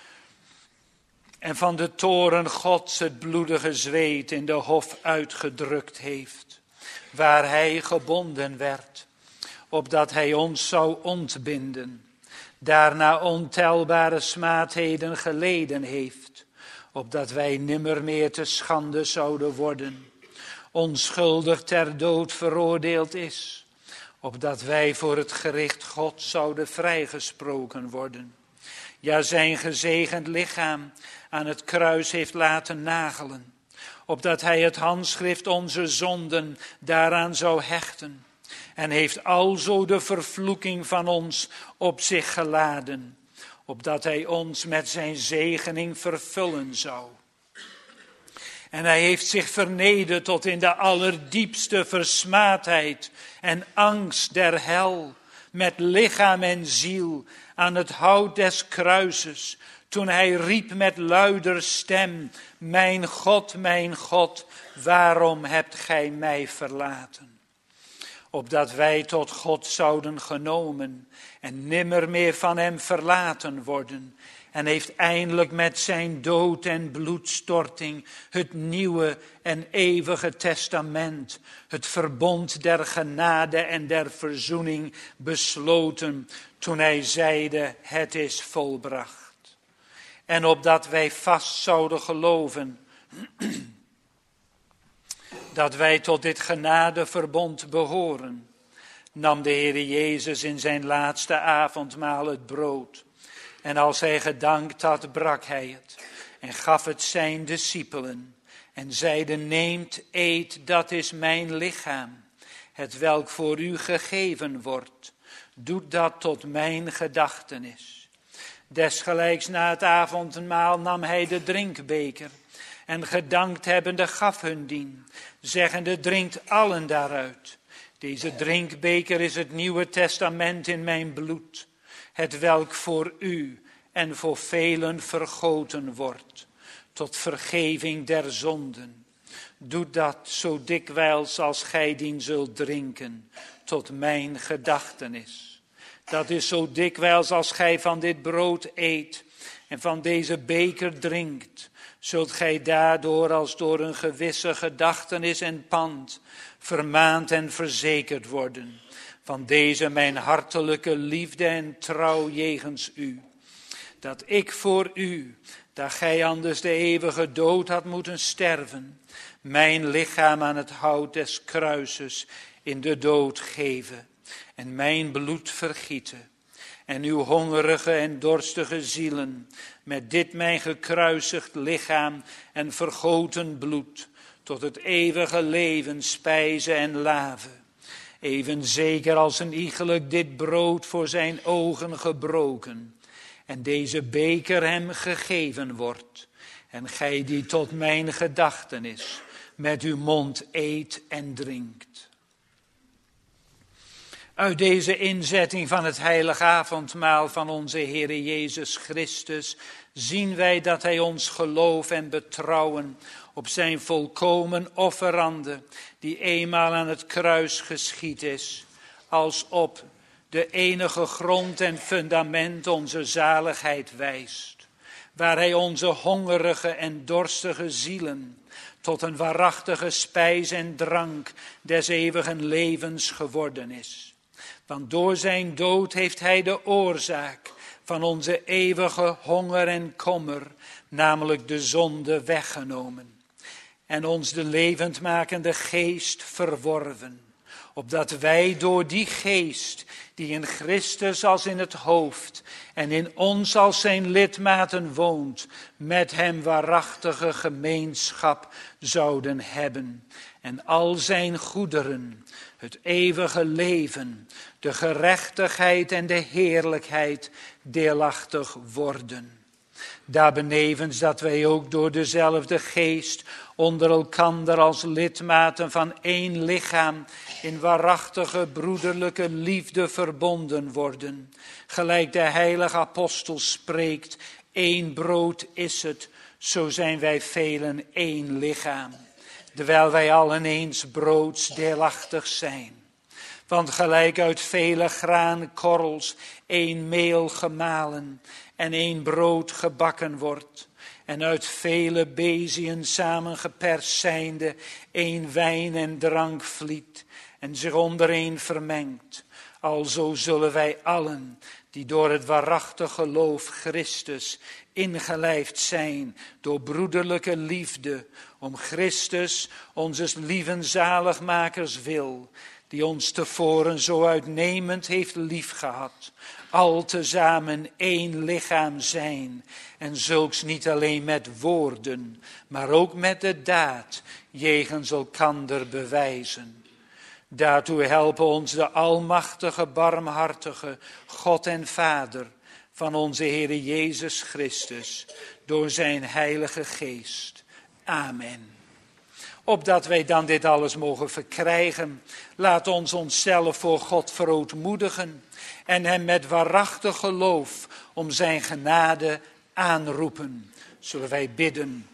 en van de toorn Gods het bloedige zweet in de hof uitgedrukt heeft. waar hij gebonden werd, opdat hij ons zou ontbinden. Daarna ontelbare smaadheden geleden heeft, opdat wij nimmer meer te schande zouden worden. Onschuldig ter dood veroordeeld is, opdat wij voor het gericht God zouden vrijgesproken worden. Ja, zijn gezegend lichaam aan het kruis heeft laten nagelen, opdat hij het handschrift onze zonden daaraan zou hechten. En heeft alzo de vervloeking van ons op zich geladen, opdat hij ons met zijn zegening vervullen zou. En hij heeft zich vernederd tot in de allerdiepste versmaadheid en angst der hel, met lichaam en ziel aan het hout des kruises, toen hij riep met luider stem: mijn God, mijn God, waarom hebt gij mij verlaten? Opdat wij tot God zouden genomen en nimmer meer van hem verlaten worden. En heeft eindelijk met zijn dood en bloedstorting het nieuwe en eeuwige testament, het verbond der genade en der verzoening besloten, toen hij zeide: het is volbracht. En opdat wij vast zouden geloven dat wij tot dit genadeverbond behoren, nam de Heere Jezus in zijn laatste avondmaal het brood. En als hij gedankt had, brak hij het en gaf het zijn discipelen. En zeide: neemt, eet, dat is mijn lichaam, het welk voor u gegeven wordt. Doet dat tot mijn gedachtenis. Desgelijks na het avondmaal nam hij de drinkbeker. En gedankt hebbende gaf hun dien, zeggende: drinkt allen daaruit. Deze drinkbeker is het nieuwe testament in mijn bloed, het welk voor u en voor velen vergoten wordt, tot vergeving der zonden. Doe dat zo dikwijls als gij dien zult drinken, tot mijn gedachtenis. Dat is zo dikwijls als gij van dit brood eet en van deze beker drinkt, zult gij daardoor als door een gewisse gedachtenis en pand vermaand en verzekerd worden van deze mijn hartelijke liefde en trouw jegens u. Dat ik voor u, dat gij anders de eeuwige dood had moeten sterven, mijn lichaam aan het hout des kruises in de dood geven en mijn bloed vergieten. En uw hongerige en dorstige zielen met dit mijn gekruisigd lichaam en vergoten bloed tot het eeuwige leven spijzen en laven. Even zeker als een iegelijk dit brood voor zijn ogen gebroken en deze beker hem gegeven wordt. En gij die tot mijn gedachtenis met uw mond eet en drinkt. Uit deze inzetting van het heilige avondmaal van onze Heere Jezus Christus zien wij dat hij ons geloof en betrouwen op zijn volkomen offerande, die eenmaal aan het kruis geschied is, als op de enige grond en fundament onze zaligheid wijst, waar hij onze hongerige en dorstige zielen tot een waarachtige spijs en drank des eeuwigen levens geworden is. Want door zijn dood heeft hij de oorzaak van onze eeuwige honger en kommer, namelijk de zonde, weggenomen. En ons de levendmakende geest verworven, opdat wij door die geest, die in Christus als in het hoofd en in ons als zijn lidmaten woont, met hem waarachtige gemeenschap zouden hebben. En al zijn goederen, het eeuwige leven, de gerechtigheid en de heerlijkheid deelachtig worden. Daarbenevens dat wij ook door dezelfde geest onder elkander als lidmaten van één lichaam in waarachtige broederlijke liefde verbonden worden. Gelijk de heilige apostel spreekt: één brood is het, zo zijn wij velen één lichaam. Terwijl wij allen eens broods deelachtig zijn. Want gelijk uit vele graankorrels één meel gemalen en één brood gebakken wordt, en uit vele beziën samengeperst zijnde één wijn en drank vliet, en zich ondereen vermengt. Alzo zullen wij allen, die door het waarachtig geloof Christus ingelijfd zijn, door broederlijke liefde, om Christus, onze lieve zaligmakers wil, die ons tevoren zo uitnemend heeft liefgehad, al tezamen één lichaam zijn, en zulks niet alleen met woorden, maar ook met de daad, jegens elkander bewijzen. Daartoe helpen ons de almachtige, barmhartige God en Vader van onze Heere Jezus Christus, door zijn Heilige Geest. Amen. Opdat wij dan dit alles mogen verkrijgen, laat ons onszelf voor God verootmoedigen en hem met waarachtig geloof om zijn genade aanroepen. Zullen wij bidden.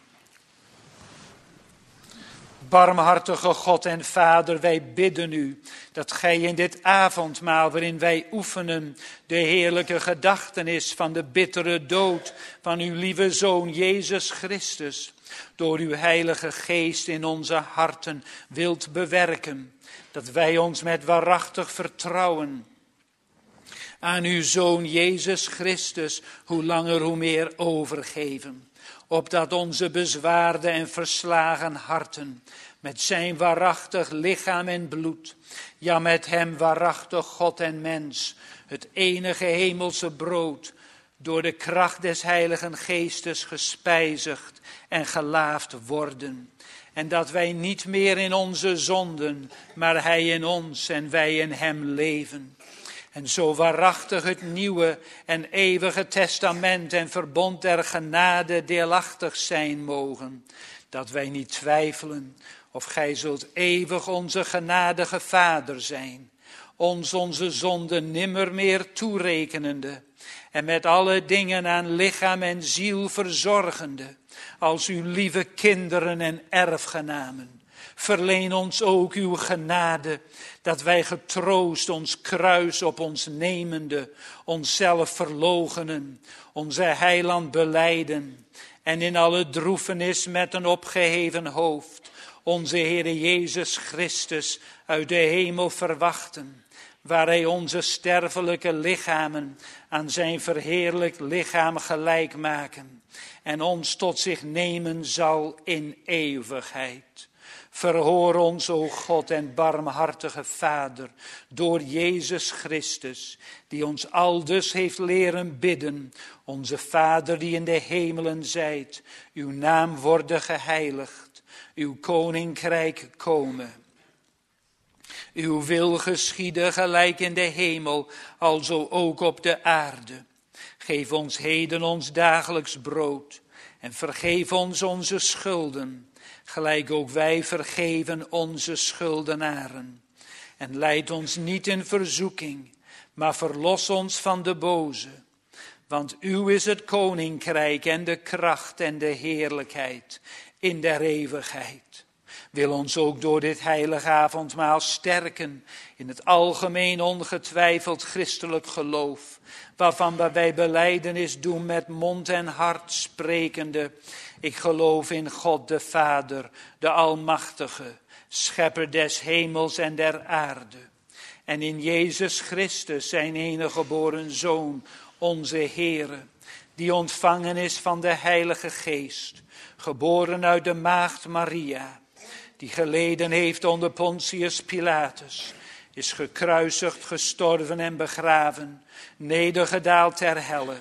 Barmhartige God en Vader, wij bidden u dat gij in dit avondmaal waarin wij oefenen de heerlijke gedachtenis van de bittere dood van uw lieve Zoon Jezus Christus, door uw Heilige Geest in onze harten wilt bewerken, dat wij ons met waarachtig vertrouwen aan uw Zoon Jezus Christus hoe langer hoe meer overgeven, opdat onze bezwaarde en verslagen harten met zijn waarachtig lichaam en bloed, ja met hem waarachtig God en mens, het enige hemelse brood, door de kracht des Heiligen Geestes gespijzigd en gelaafd worden. En dat wij niet meer in onze zonden, maar hij in ons en wij in hem leven. En zo waarachtig het nieuwe en eeuwige testament en verbond der genade deelachtig zijn mogen, dat wij niet twijfelen of gij zult eeuwig onze genadige Vader zijn, ons onze zonden nimmer meer toerekenende en met alle dingen aan lichaam en ziel verzorgende, als uw lieve kinderen en erfgenamen. Verleen ons ook uw genade, dat wij getroost ons kruis op ons nemende, onszelf verloochenen, onze heiland belijden en in alle droefenis met een opgeheven hoofd onze Heere Jezus Christus uit de hemel verwachten, waar hij onze sterfelijke lichamen aan zijn verheerlijkt lichaam gelijk maken en ons tot zich nemen zal in eeuwigheid. Verhoor ons, o God en barmhartige Vader, door Jezus Christus, die ons aldus heeft leren bidden, onze Vader die in de hemelen zijt, uw naam worden geheiligd, uw koninkrijk komen. Uw wil geschieden gelijk in de hemel, alzo ook op de aarde. Geef ons heden ons dagelijks brood en vergeef ons onze schulden, gelijk ook wij vergeven onze schuldenaren. En leid ons niet in verzoeking, maar verlos ons van de boze. Want uw is het koninkrijk en de kracht en de heerlijkheid in der eeuwigheid. Wil ons ook door dit heilige avondmaal sterken in het algemeen ongetwijfeld christelijk geloof, waarvan wij belijdenis doen met mond en hart sprekende: ik geloof in God de Vader, de Almachtige, schepper des hemels en der aarde. En in Jezus Christus, zijn enige geboren Zoon, onze Heere, die ontvangen is van de Heilige Geest, geboren uit de maagd Maria, die geleden heeft onder Pontius Pilatus, is gekruisigd, gestorven en begraven, nedergedaald ter helle.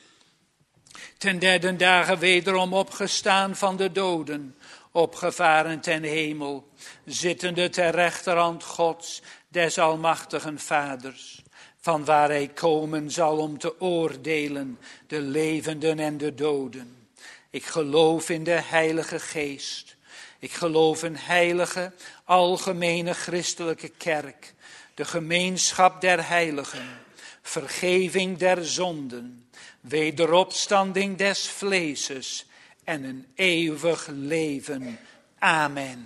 Ten derde dagen wederom opgestaan van de doden, opgevaren ten hemel, zittende ter rechterhand Gods, des almachtigen Vaders, van waar hij komen zal om te oordelen de levenden en de doden. Ik geloof in de Heilige Geest. Ik geloof in heilige, algemene christelijke kerk, de gemeenschap der heiligen, vergeving der zonden, wederopstanding des vleeses en een eeuwig leven. Amen.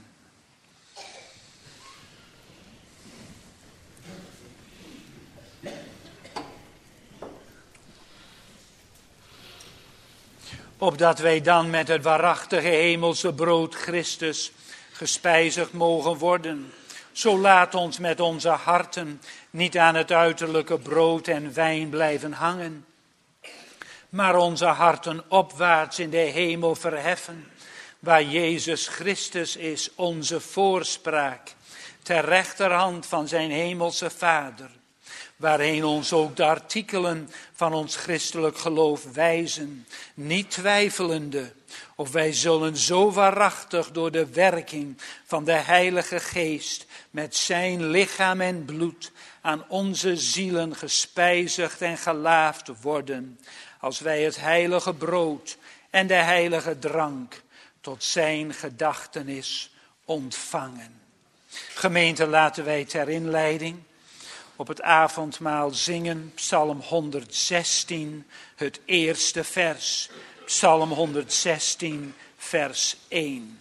opdat wij dan met het waarachtige hemelse brood Christus gespijzigd mogen worden. Zo laat ons met onze harten niet aan het uiterlijke brood en wijn blijven hangen, maar onze harten opwaarts in de hemel verheffen, waar Jezus Christus is, onze voorspraak, ter rechterhand van zijn hemelse Vader, waarheen ons ook de artikelen van ons christelijk geloof wijzen, niet twijfelende of wij zullen zo waarachtig door de werking van de Heilige Geest met zijn lichaam en bloed aan onze zielen gespijzigd en gelaafd worden, als wij het heilige brood en de heilige drank tot zijn gedachtenis ontvangen. Gemeente, laten wij ter inleiding op het avondmaal zingen Psalm honderdzestien, het eerste vers. Psalm honderdzestien, vers één.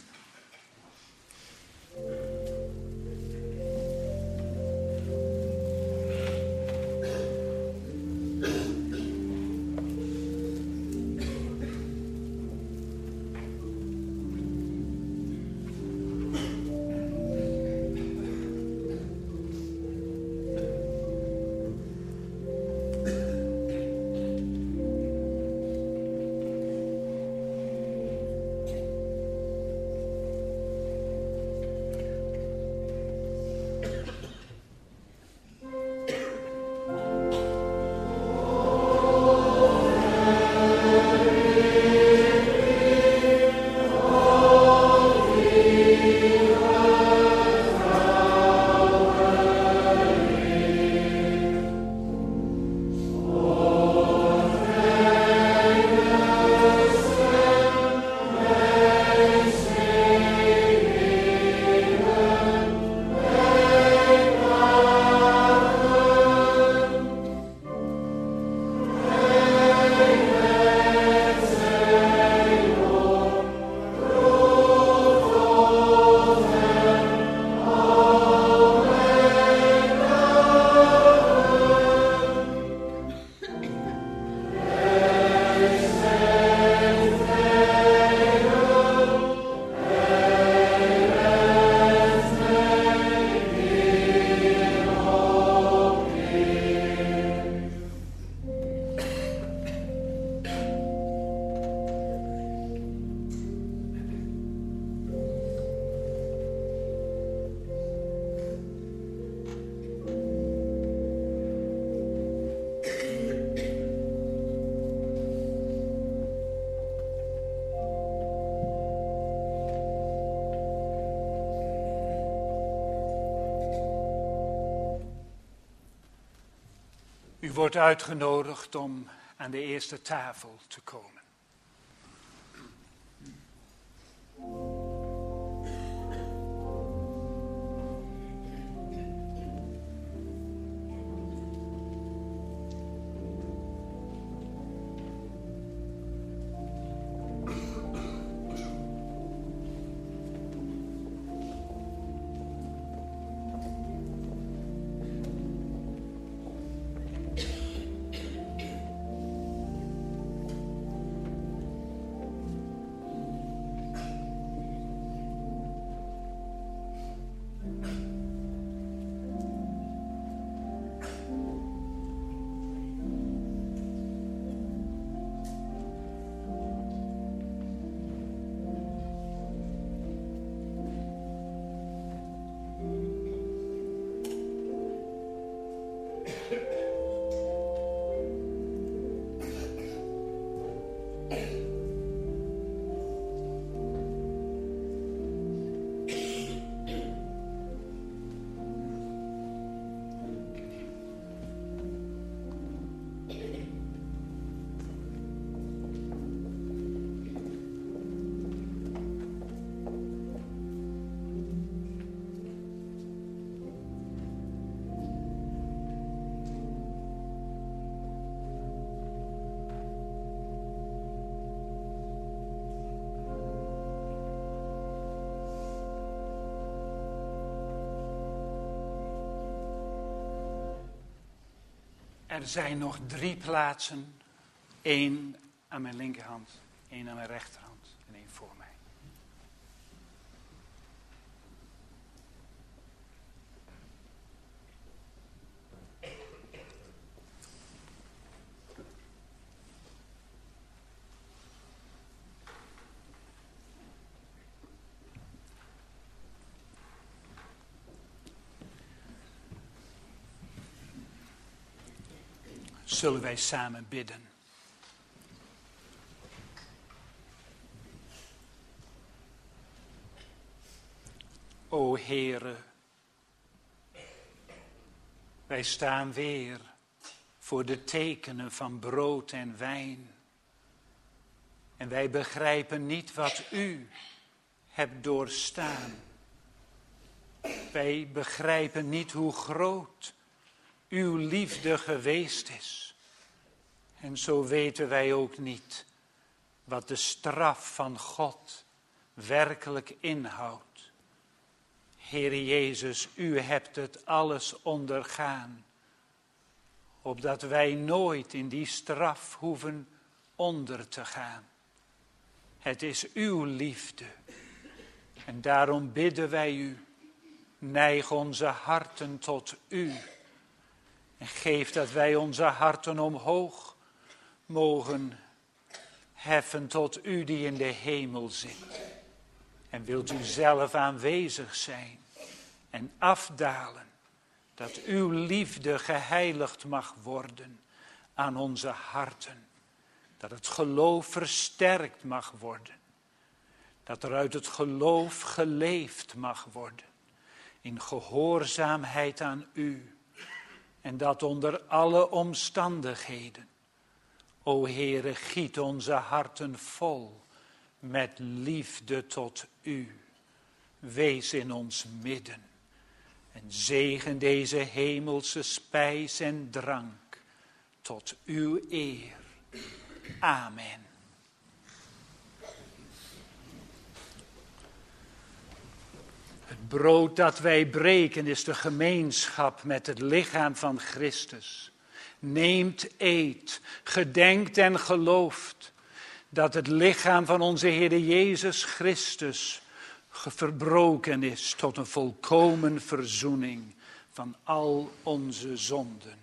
U wordt uitgenodigd om aan de eerste tafel te komen. Er zijn nog drie plaatsen, één aan mijn linkerhand Eén aan mijn rechterhand en één voor mij. Zullen wij samen bidden? O Heere, wij staan weer voor de tekenen van brood en wijn. En wij begrijpen niet wat u hebt doorstaan. Wij begrijpen niet hoe groot uw liefde geweest is. En zo weten wij ook niet wat de straf van God werkelijk inhoudt. Heere Jezus, u hebt het alles ondergaan, opdat wij nooit in die straf hoeven onder te gaan. Het is uw liefde en daarom bidden wij u, neig onze harten tot u en geef dat wij onze harten omhoog mogen heffen tot u die in de hemel zit. En wilt u zelf aanwezig zijn en afdalen, dat uw liefde geheiligd mag worden aan onze harten. Dat het geloof versterkt mag worden. Dat er uit het geloof geleefd mag worden. In gehoorzaamheid aan u. En dat onder alle omstandigheden. O Heere, giet onze harten vol met liefde tot u. Wees in ons midden. En zegen deze hemelse spijs en drank tot uw eer. Amen. Het brood dat wij breken is de gemeenschap met het lichaam van Christus. Neemt, eet, gedenkt en gelooft dat het lichaam van onze Heer Jezus Christus verbroken is tot een volkomen verzoening van al onze zonden.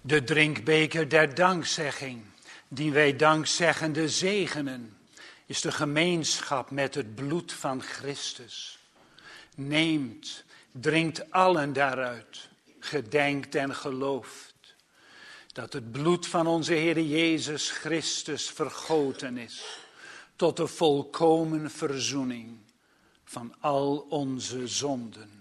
De drinkbeker der dankzegging, die wij dankzeggende zegenen, is de gemeenschap met het bloed van Christus. Neemt, drinkt allen daaruit, gedenkt en gelooft dat het bloed van onze Heer Jezus Christus vergoten is tot de volkomen verzoening van al onze zonden.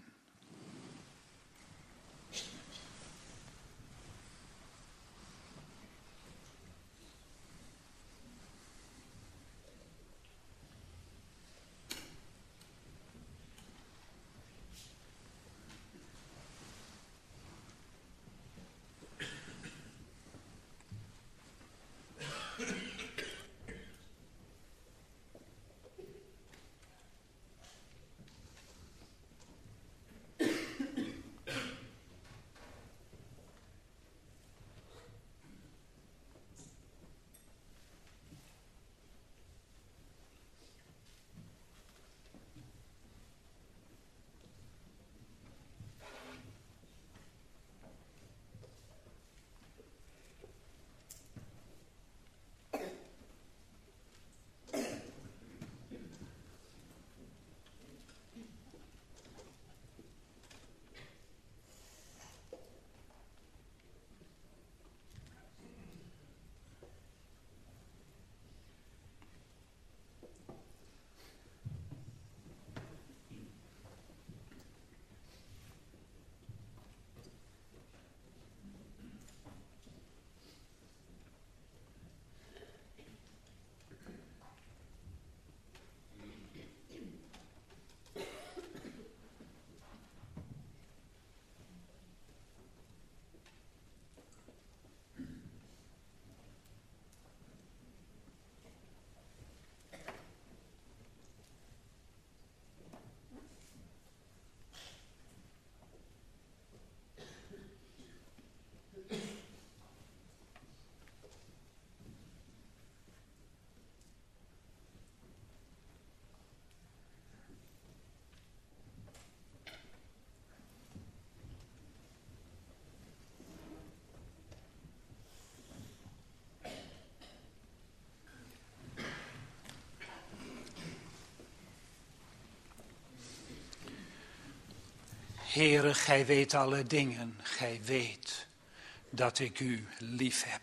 Heere, gij weet alle dingen, gij weet dat ik u lief heb.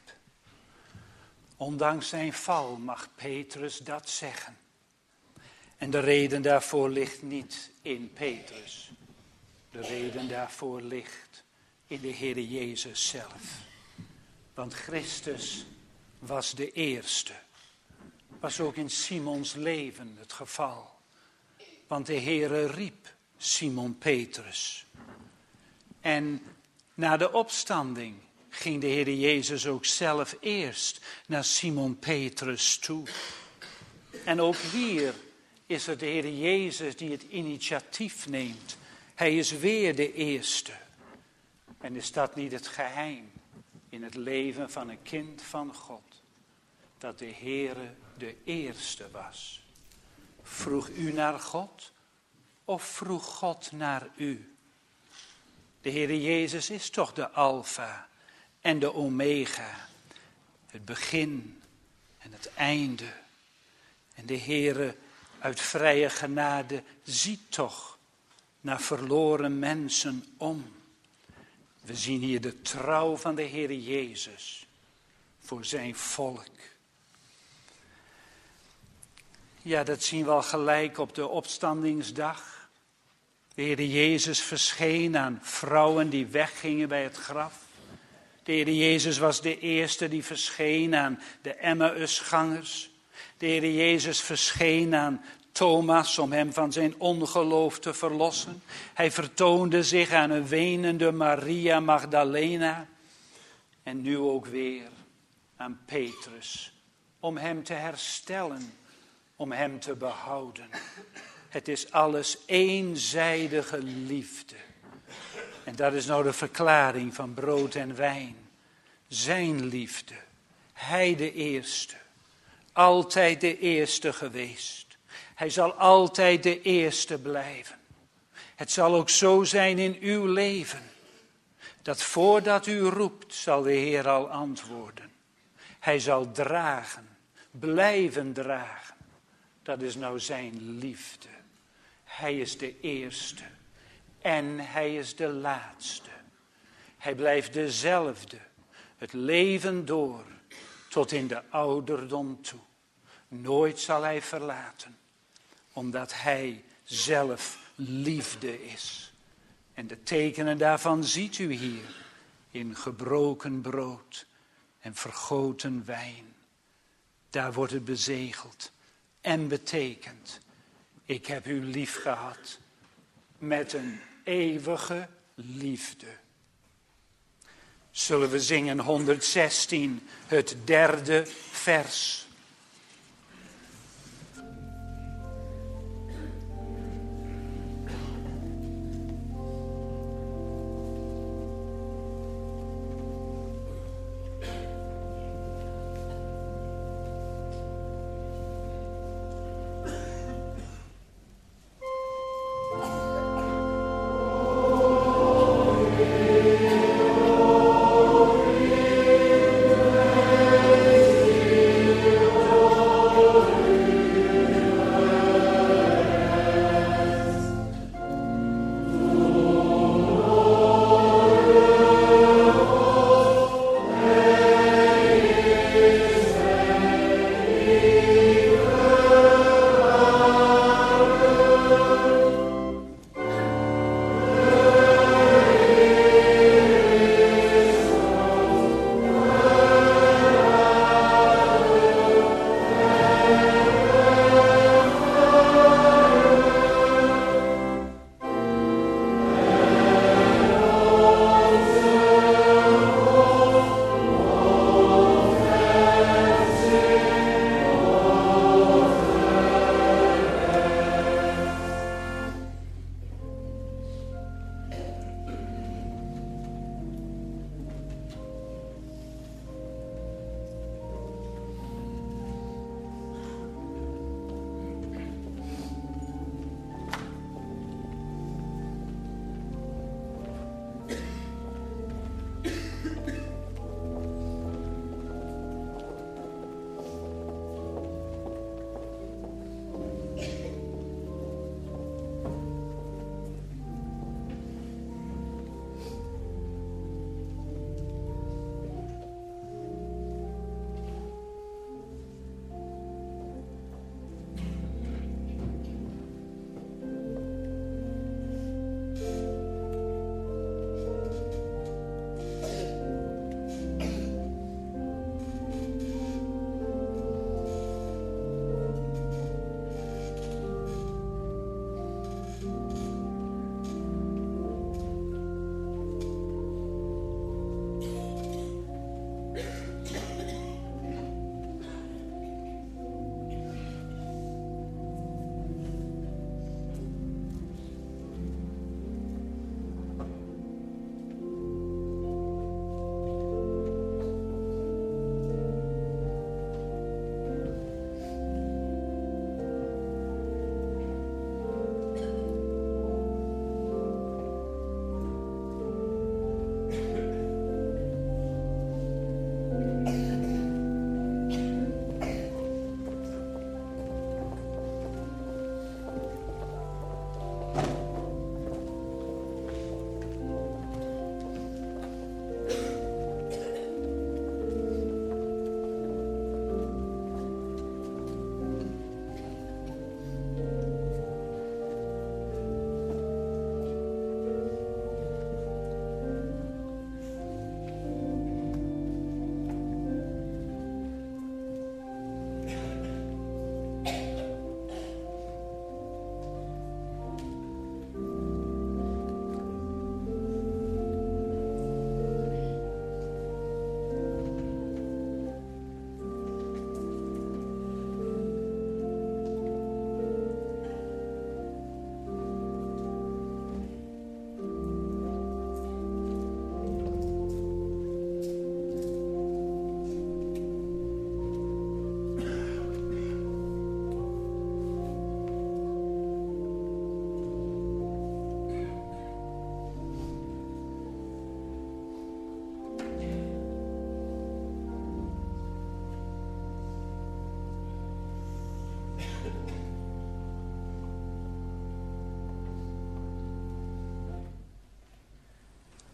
Ondanks zijn val mag Petrus dat zeggen. En de reden daarvoor ligt niet in Petrus. De reden daarvoor ligt in de Heere Jezus zelf. Want Christus was de eerste. Was ook in Simons leven het geval. Want de Heere riep Simon Petrus. En na de opstanding ging de Heer Jezus ook zelf eerst naar Simon Petrus toe. En ook hier is het de Heer Jezus die het initiatief neemt. Hij is weer de eerste. En is dat niet het geheim in het leven van een kind van God? Dat de Heere de eerste was. Vroeg u naar God? Of vroeg God naar u? De Heere Jezus is toch de Alfa en de Omega. Het begin en het einde. En de Heere uit vrije genade ziet toch naar verloren mensen om. We zien hier de trouw van de Heere Jezus voor zijn volk. Ja, dat zien we al gelijk op de opstandingsdag. De Heere Jezus verscheen aan vrouwen die weggingen bij het graf. De Heere Jezus was de eerste die verscheen aan de Emmausgangers. De Heere Jezus verscheen aan Thomas om hem van zijn ongeloof te verlossen. Hij vertoonde zich aan een wenende Maria Magdalena. En nu ook weer aan Petrus om hem te herstellen, om hem te behouden. Het is alles eenzijdige liefde. En dat is nou de verklaring van brood en wijn. Zijn liefde. Hij de eerste. Altijd de eerste geweest. Hij zal altijd de eerste blijven. Het zal ook zo zijn in uw leven. dat voordat u roept, zal de Heer al antwoorden. Hij zal dragen, blijven dragen. Dat is nou zijn liefde. Hij is de eerste en hij is de laatste. Hij blijft dezelfde, het leven door, tot in de ouderdom toe. Nooit zal hij verlaten, omdat hij zelf liefde is. En de tekenen daarvan ziet u hier in gebroken brood en vergoten wijn. Daar wordt het bezegeld en betekent: ik heb u lief gehad met een eeuwige liefde. Zullen we zingen honderdzestien, het derde vers.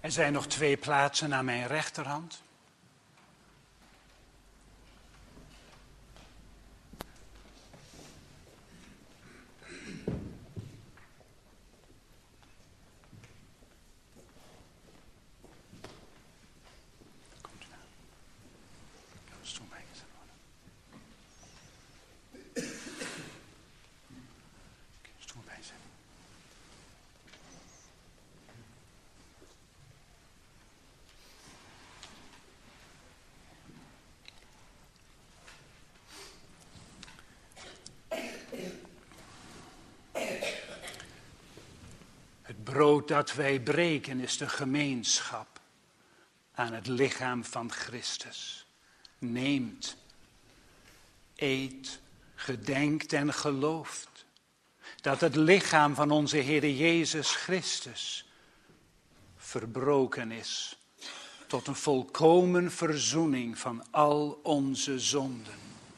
Er zijn nog twee plaatsen aan mijn rechterhand. Het brood dat wij breken is de gemeenschap aan het lichaam van Christus. Neemt, eet, gedenkt en gelooft dat het lichaam van onze Heer Jezus Christus verbroken is tot een volkomen verzoening van al onze zonden.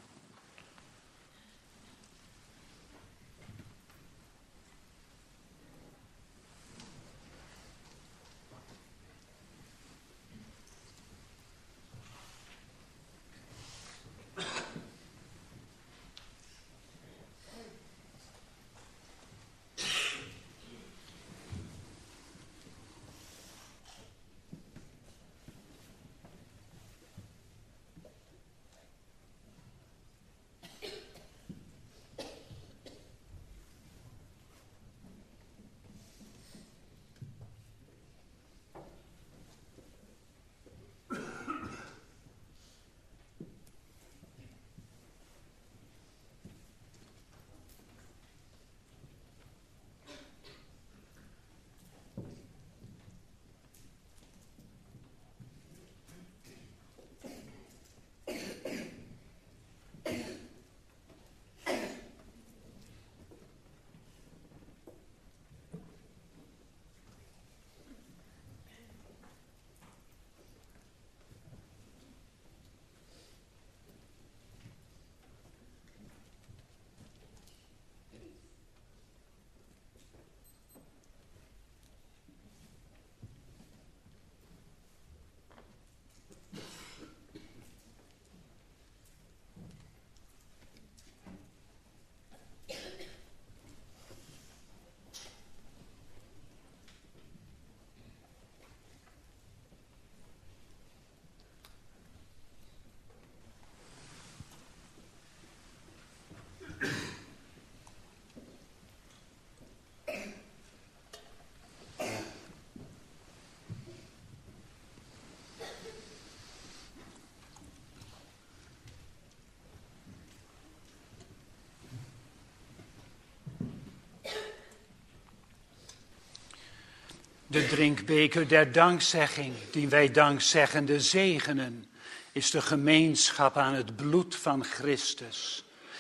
De drinkbeker der dankzegging, die wij dankzeggende zegenen, is de gemeenschap aan het bloed van Christus.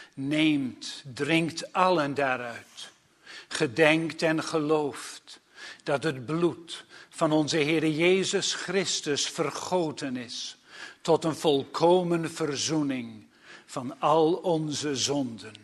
Neemt, drinkt allen daaruit. Gedenkt en gelooft dat het bloed van onze Heer Jezus Christus vergoten is tot een volkomen verzoening van al onze zonden.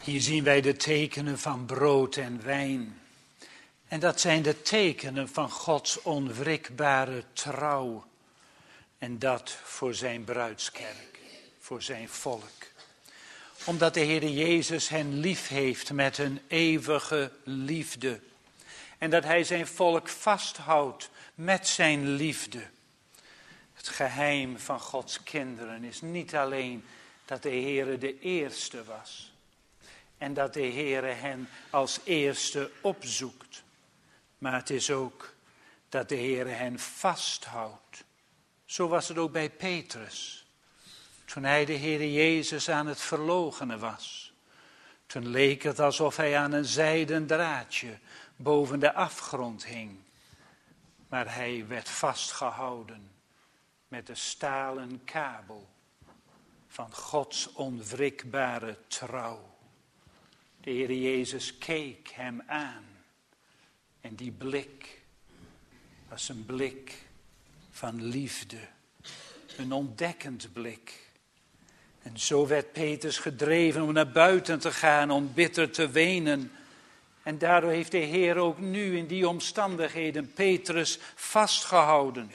Hier zien wij de tekenen van brood en wijn. En dat zijn de tekenen van Gods onwrikbare trouw. En dat voor zijn bruidskerk, voor zijn volk. Omdat de Heer Jezus hen lief heeft met een eeuwige liefde. En dat hij zijn volk vasthoudt met zijn liefde. Het geheim van Gods kinderen is niet alleen dat de Heer de eerste was. En dat de Heer hen als eerste opzoekt. Maar het is ook dat de Heer hen vasthoudt. Zo was het ook bij Petrus. Toen hij de Heer Jezus aan het verloochenen was. Toen leek het alsof hij aan een zijden draadje boven de afgrond hing. Maar hij werd vastgehouden met de stalen kabel van Gods onwrikbare trouw. De Heer Jezus keek hem aan. En die blik was een blik van liefde. Een ontdekkend blik. En zo werd Petrus gedreven om naar buiten te gaan, om bitter te wenen. En daardoor heeft de Heer ook nu in die omstandigheden Petrus vastgehouden.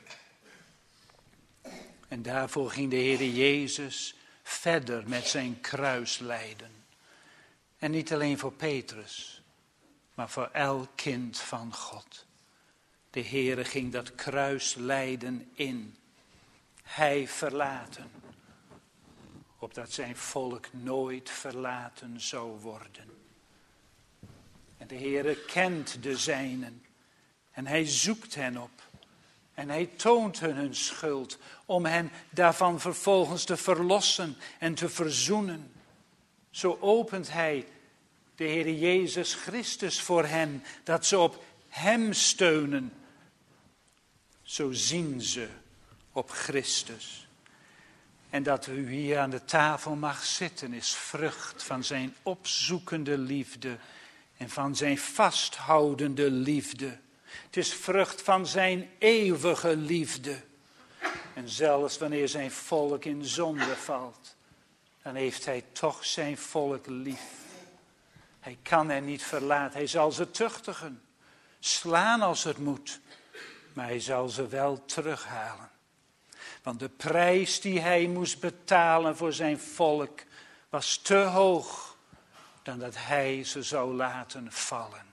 En daarvoor ging de Heer Jezus verder met zijn kruislijden. En niet alleen voor Petrus, maar voor elk kind van God. De Heere ging dat kruislijden in. Hij verlaten, opdat zijn volk nooit verlaten zou worden. En de Heere kent de zijnen en hij zoekt hen op. En hij toont hun hun schuld om hen daarvan vervolgens te verlossen en te verzoenen. Zo opent hij de Heer Jezus Christus voor hen, dat ze op hem steunen. Zo zien ze op Christus. En dat u hier aan de tafel mag zitten is vrucht van zijn opzoekende liefde en van zijn vasthoudende liefde. Het is vrucht van zijn eeuwige liefde. En zelfs wanneer zijn volk in zonde valt, dan heeft hij toch zijn volk lief. Hij kan hen niet verlaten. Hij zal ze tuchtigen, slaan als het moet. Maar hij zal ze wel terughalen. Want de prijs die hij moest betalen voor zijn volk was te hoog dan dat hij ze zou laten vallen.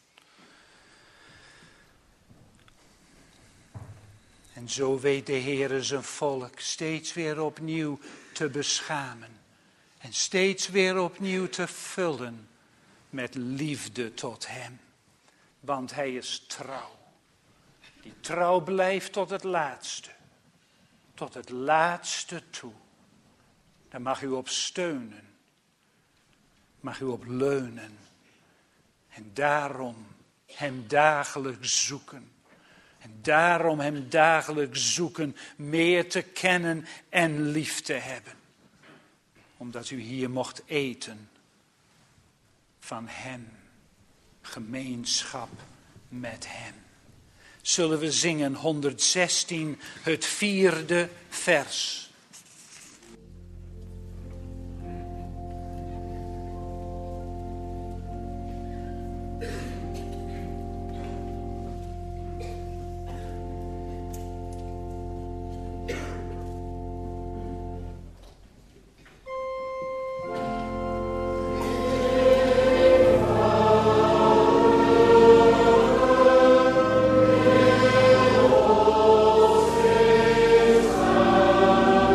En zo weet de Heere zijn volk steeds weer opnieuw te beschamen. En steeds weer opnieuw te vullen met liefde tot hem. Want hij is trouw. Die trouw blijft tot het laatste. Tot het laatste toe. Daar mag u op steunen. Mag u op leunen. En daarom hem dagelijks zoeken. En daarom hem dagelijks zoeken, meer te kennen en lief te hebben. Omdat u hier mocht eten van hem, gemeenschap met hem. Zullen we zingen honderdzestien, het vierde vers. Oh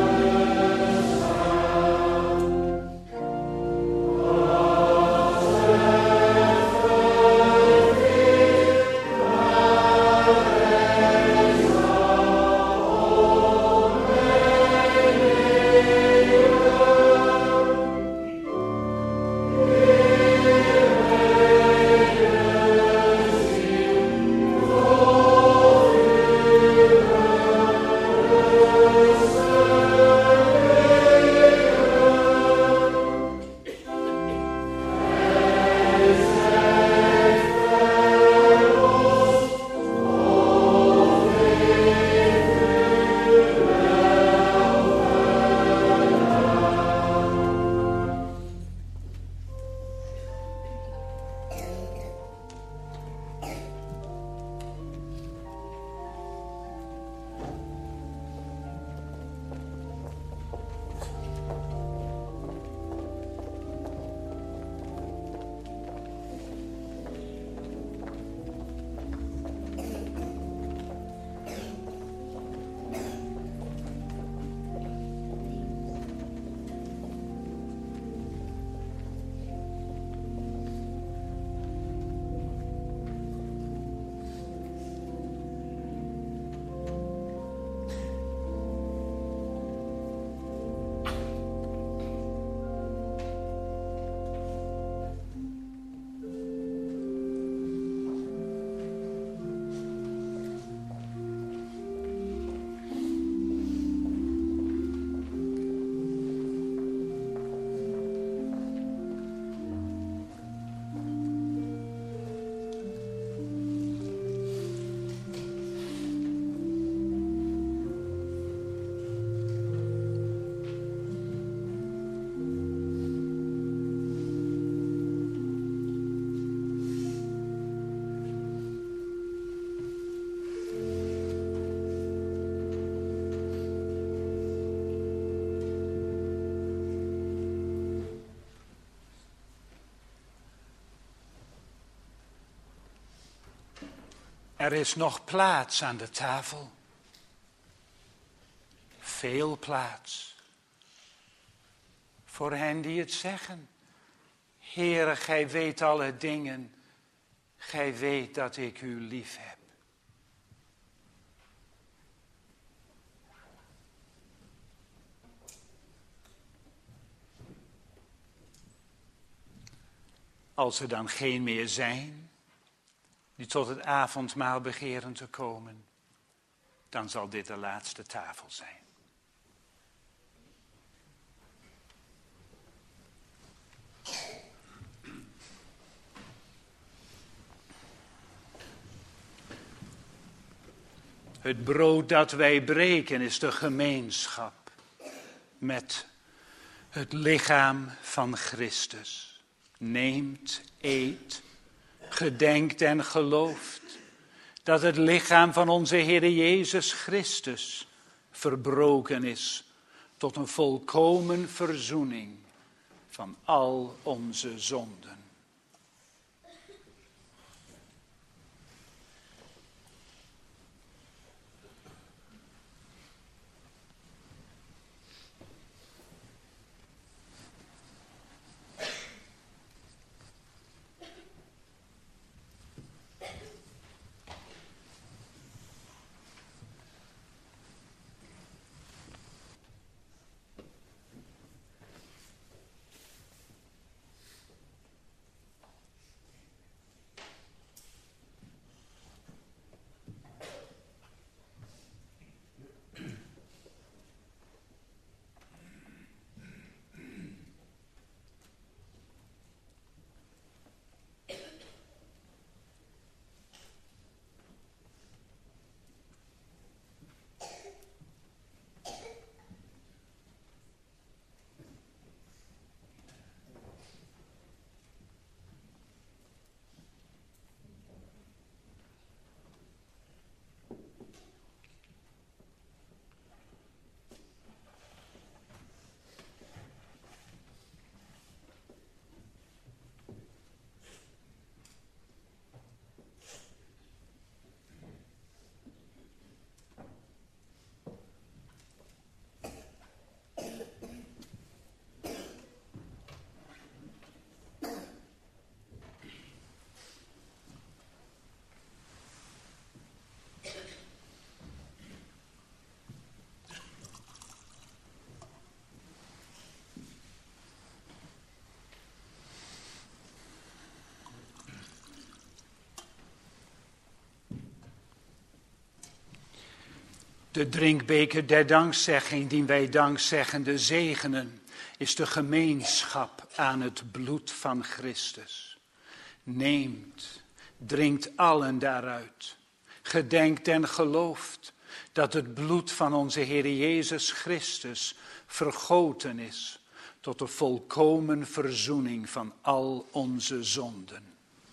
Er is nog plaats aan de tafel. Veel plaats. Voor hen die het zeggen. Heere, gij weet alle dingen. Gij weet dat ik u lief heb. Als er dan geen meer zijn, die tot het avondmaal begeren te komen, dan zal dit de laatste tafel zijn. Het brood dat wij breken is de gemeenschap met het lichaam van Christus. Neemt, eet, gedenkt en gelooft dat het lichaam van onze Heer Jezus Christus verbroken is tot een volkomen verzoening van al onze zonden. De drinkbeker der dankzegging, die wij dankzeggende zegenen, is de gemeenschap aan het bloed van Christus. Neemt, drinkt allen daaruit. Gedenkt en gelooft dat het bloed van onze Heer Jezus Christus vergoten is tot de volkomen verzoening van al onze zonden.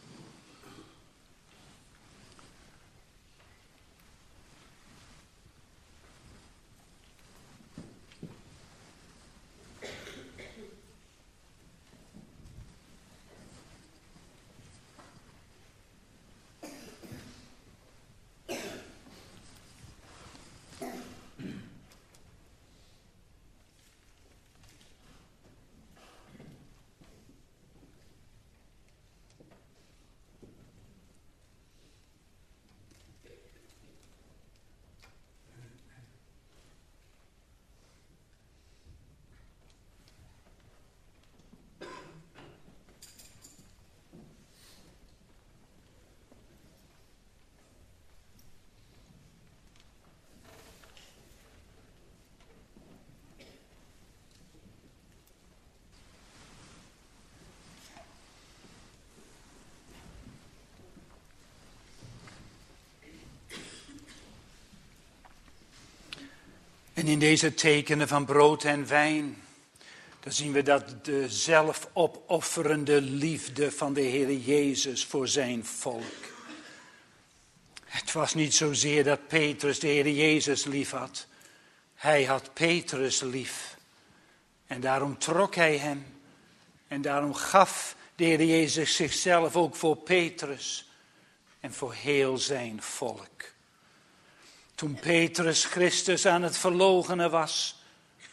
En in deze tekenen van brood en wijn, dan zien we dat de zelfopofferende liefde van de Heer Jezus voor zijn volk. Het was niet zozeer dat Petrus de Heer Jezus lief had. Hij had Petrus lief. En daarom trok hij hem. En daarom gaf de Heer Jezus zichzelf ook voor Petrus. en voor heel zijn volk. Toen Petrus Christus aan het verloochenen was,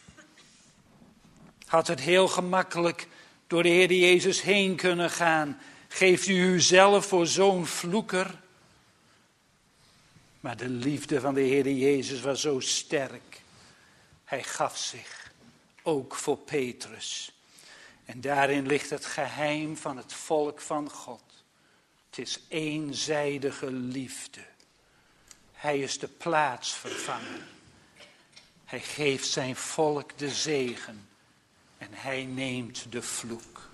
had het heel gemakkelijk door de Heer Jezus heen kunnen gaan. Geeft u uzelf voor zo'n vloeker? Maar de liefde van de Heer Jezus was zo sterk. Hij gaf zich, ook voor Petrus. En daarin ligt het geheim van het volk van God. Het is eenzijdige liefde. Hij is de plaatsvervanger. Hij geeft zijn volk de zegen. En hij neemt de vloek.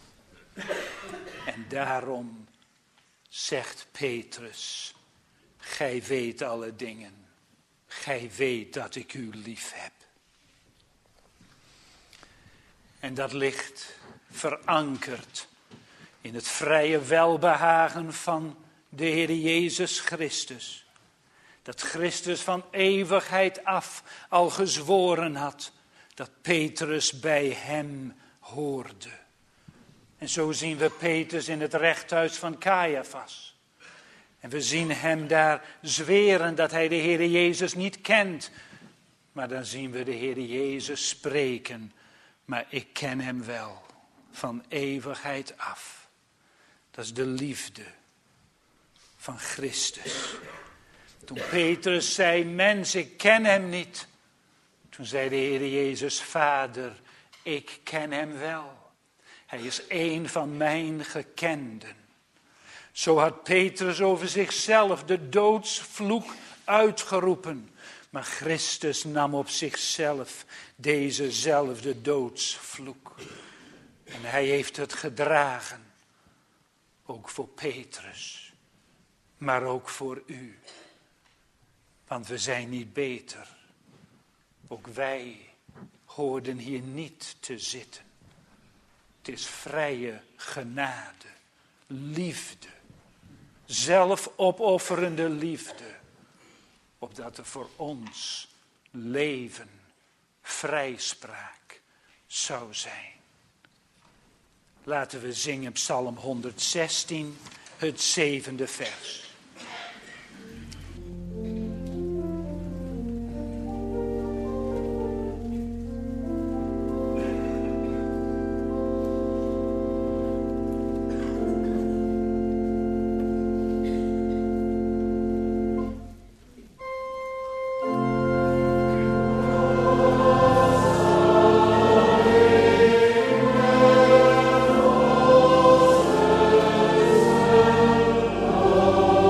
En daarom zegt Petrus: gij weet alle dingen. Gij weet dat ik u lief heb. En dat ligt verankerd in het vrije welbehagen van de Heer Jezus Christus. Dat Christus van eeuwigheid af al gezworen had dat Petrus bij hem hoorde. En zo zien we Petrus in het rechthuis van Caiaphas. En we zien hem daar zweren dat hij de Heer Jezus niet kent. Maar dan zien we de Heer Jezus spreken: maar ik ken hem wel, van eeuwigheid af. Dat is de liefde van Christus. Toen Petrus zei: mens, ik ken hem niet. Toen zei de Heer Jezus: Vader, ik ken hem wel. Hij is een van mijn gekenden. Zo had Petrus over zichzelf de doodsvloek uitgeroepen. Maar Christus nam op zichzelf dezezelfde doodsvloek. En hij heeft het gedragen. Ook voor Petrus. Maar ook voor u. Want we zijn niet beter. Ook wij hoorden hier niet te zitten. Het is vrije genade. Liefde. Zelfopofferende liefde. Opdat er voor ons leven, vrijspraak zou zijn. Laten we zingen Psalm honderdzestien, het zevende vers. Oh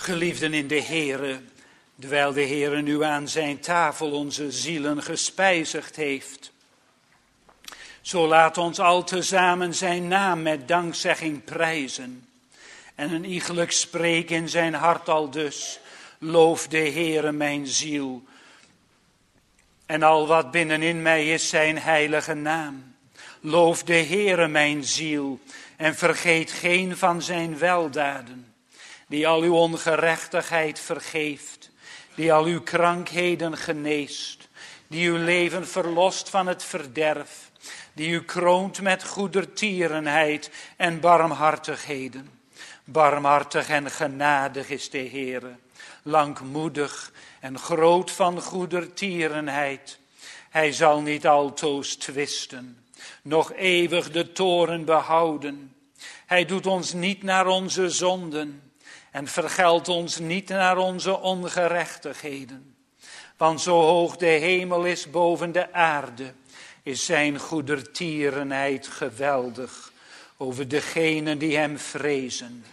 Geliefden in de Heere, terwijl de Heere nu aan zijn tafel onze zielen gespijzigd heeft, zo laat ons al tezamen zijn naam met dankzegging prijzen. En een iegelijk spreek in zijn hart al dus, loof de Heere mijn ziel. En al wat binnenin mij is zijn heilige naam. Loof de Heere mijn ziel en vergeet geen van zijn weldaden. Die al uw ongerechtigheid vergeeft, die al uw krankheden geneest. Die uw leven verlost van het verderf. Die u kroont met goedertierenheid en barmhartigheden. Barmhartig en genadig is de Heere, langmoedig en groot van goedertierenheid. Hij zal niet altoos twisten, nog eeuwig de toorn behouden. Hij doet ons niet naar onze zonden en vergeldt ons niet naar onze ongerechtigheden. Want zo hoog de hemel is boven de aarde, is zijn goedertierenheid geweldig over degenen die hem vrezen.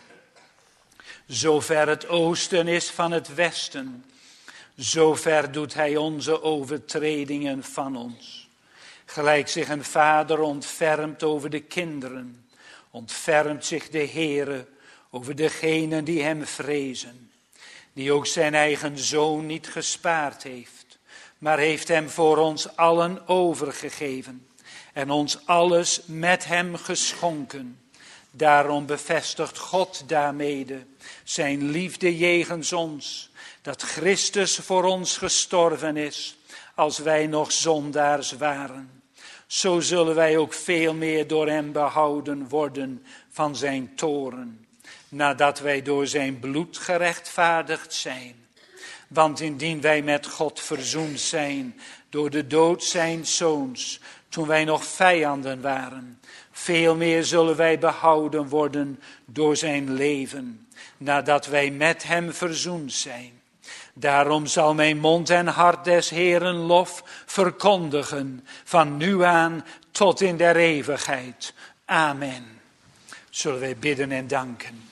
Zover het oosten is van het westen, zover doet hij onze overtredingen van ons. Gelijk zich een vader ontfermt over de kinderen, ontfermt zich de Heere over degenen die hem vrezen. Die ook zijn eigen zoon niet gespaard heeft, maar heeft hem voor ons allen overgegeven en ons alles met hem geschonken. Daarom bevestigt God daarmede zijn liefde jegens ons, dat Christus voor ons gestorven is, als wij nog zondaars waren. Zo zullen wij ook veel meer door hem behouden worden van zijn toorn, nadat wij door zijn bloed gerechtvaardigd zijn. Want indien wij met God verzoend zijn door de dood zijns zoons, toen wij nog vijanden waren, veel meer zullen wij behouden worden door zijn leven, nadat wij met hem verzoend zijn. Daarom zal mijn mond en hart des Heeren lof verkondigen, van nu aan tot in der eeuwigheid. Amen. Zullen wij bidden en danken.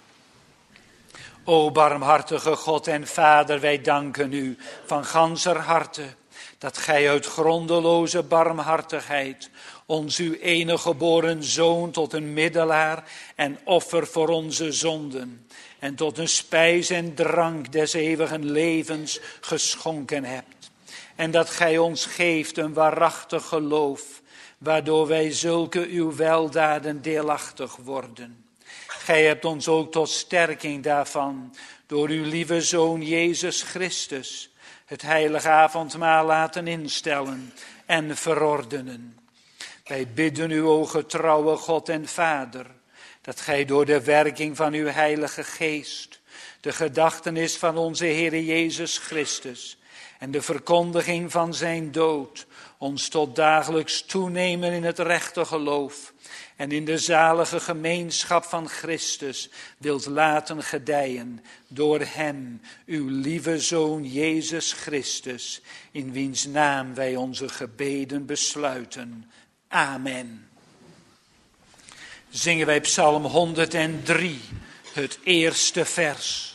O barmhartige God en Vader, wij danken u van ganser harte, dat gij uit grondeloze barmhartigheid ons uw enige geboren Zoon tot een middelaar en offer voor onze zonden en tot een spijs en drank des eeuwigen levens geschonken hebt. En dat gij ons geeft een waarachtig geloof, waardoor wij zulke uw weldaden deelachtig worden. Gij hebt ons ook tot sterking daarvan door uw lieve Zoon Jezus Christus het heilige avondmaal laten instellen en verordenen. Wij bidden u, o getrouwe God en Vader, dat gij door de werking van uw heilige geest de gedachtenis van onze Heer Jezus Christus en de verkondiging van zijn dood ons tot dagelijks toenemen in het rechte geloof en in de zalige gemeenschap van Christus wilt laten gedijen door hem, uw lieve Zoon Jezus Christus, in wiens naam wij onze gebeden besluiten. Amen. Zingen wij Psalm honderddrie, het eerste vers.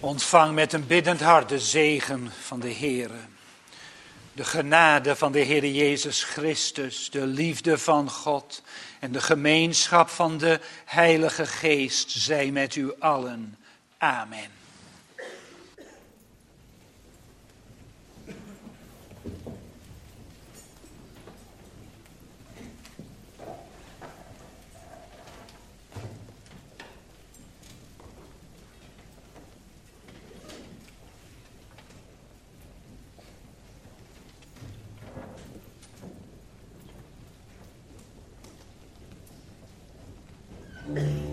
Ontvang met een biddend hart de zegen van de Heere. De genade van de Heer Jezus Christus, de liefde van God en de gemeenschap van de Heilige Geest zij met u allen. Amen. Mm-hmm.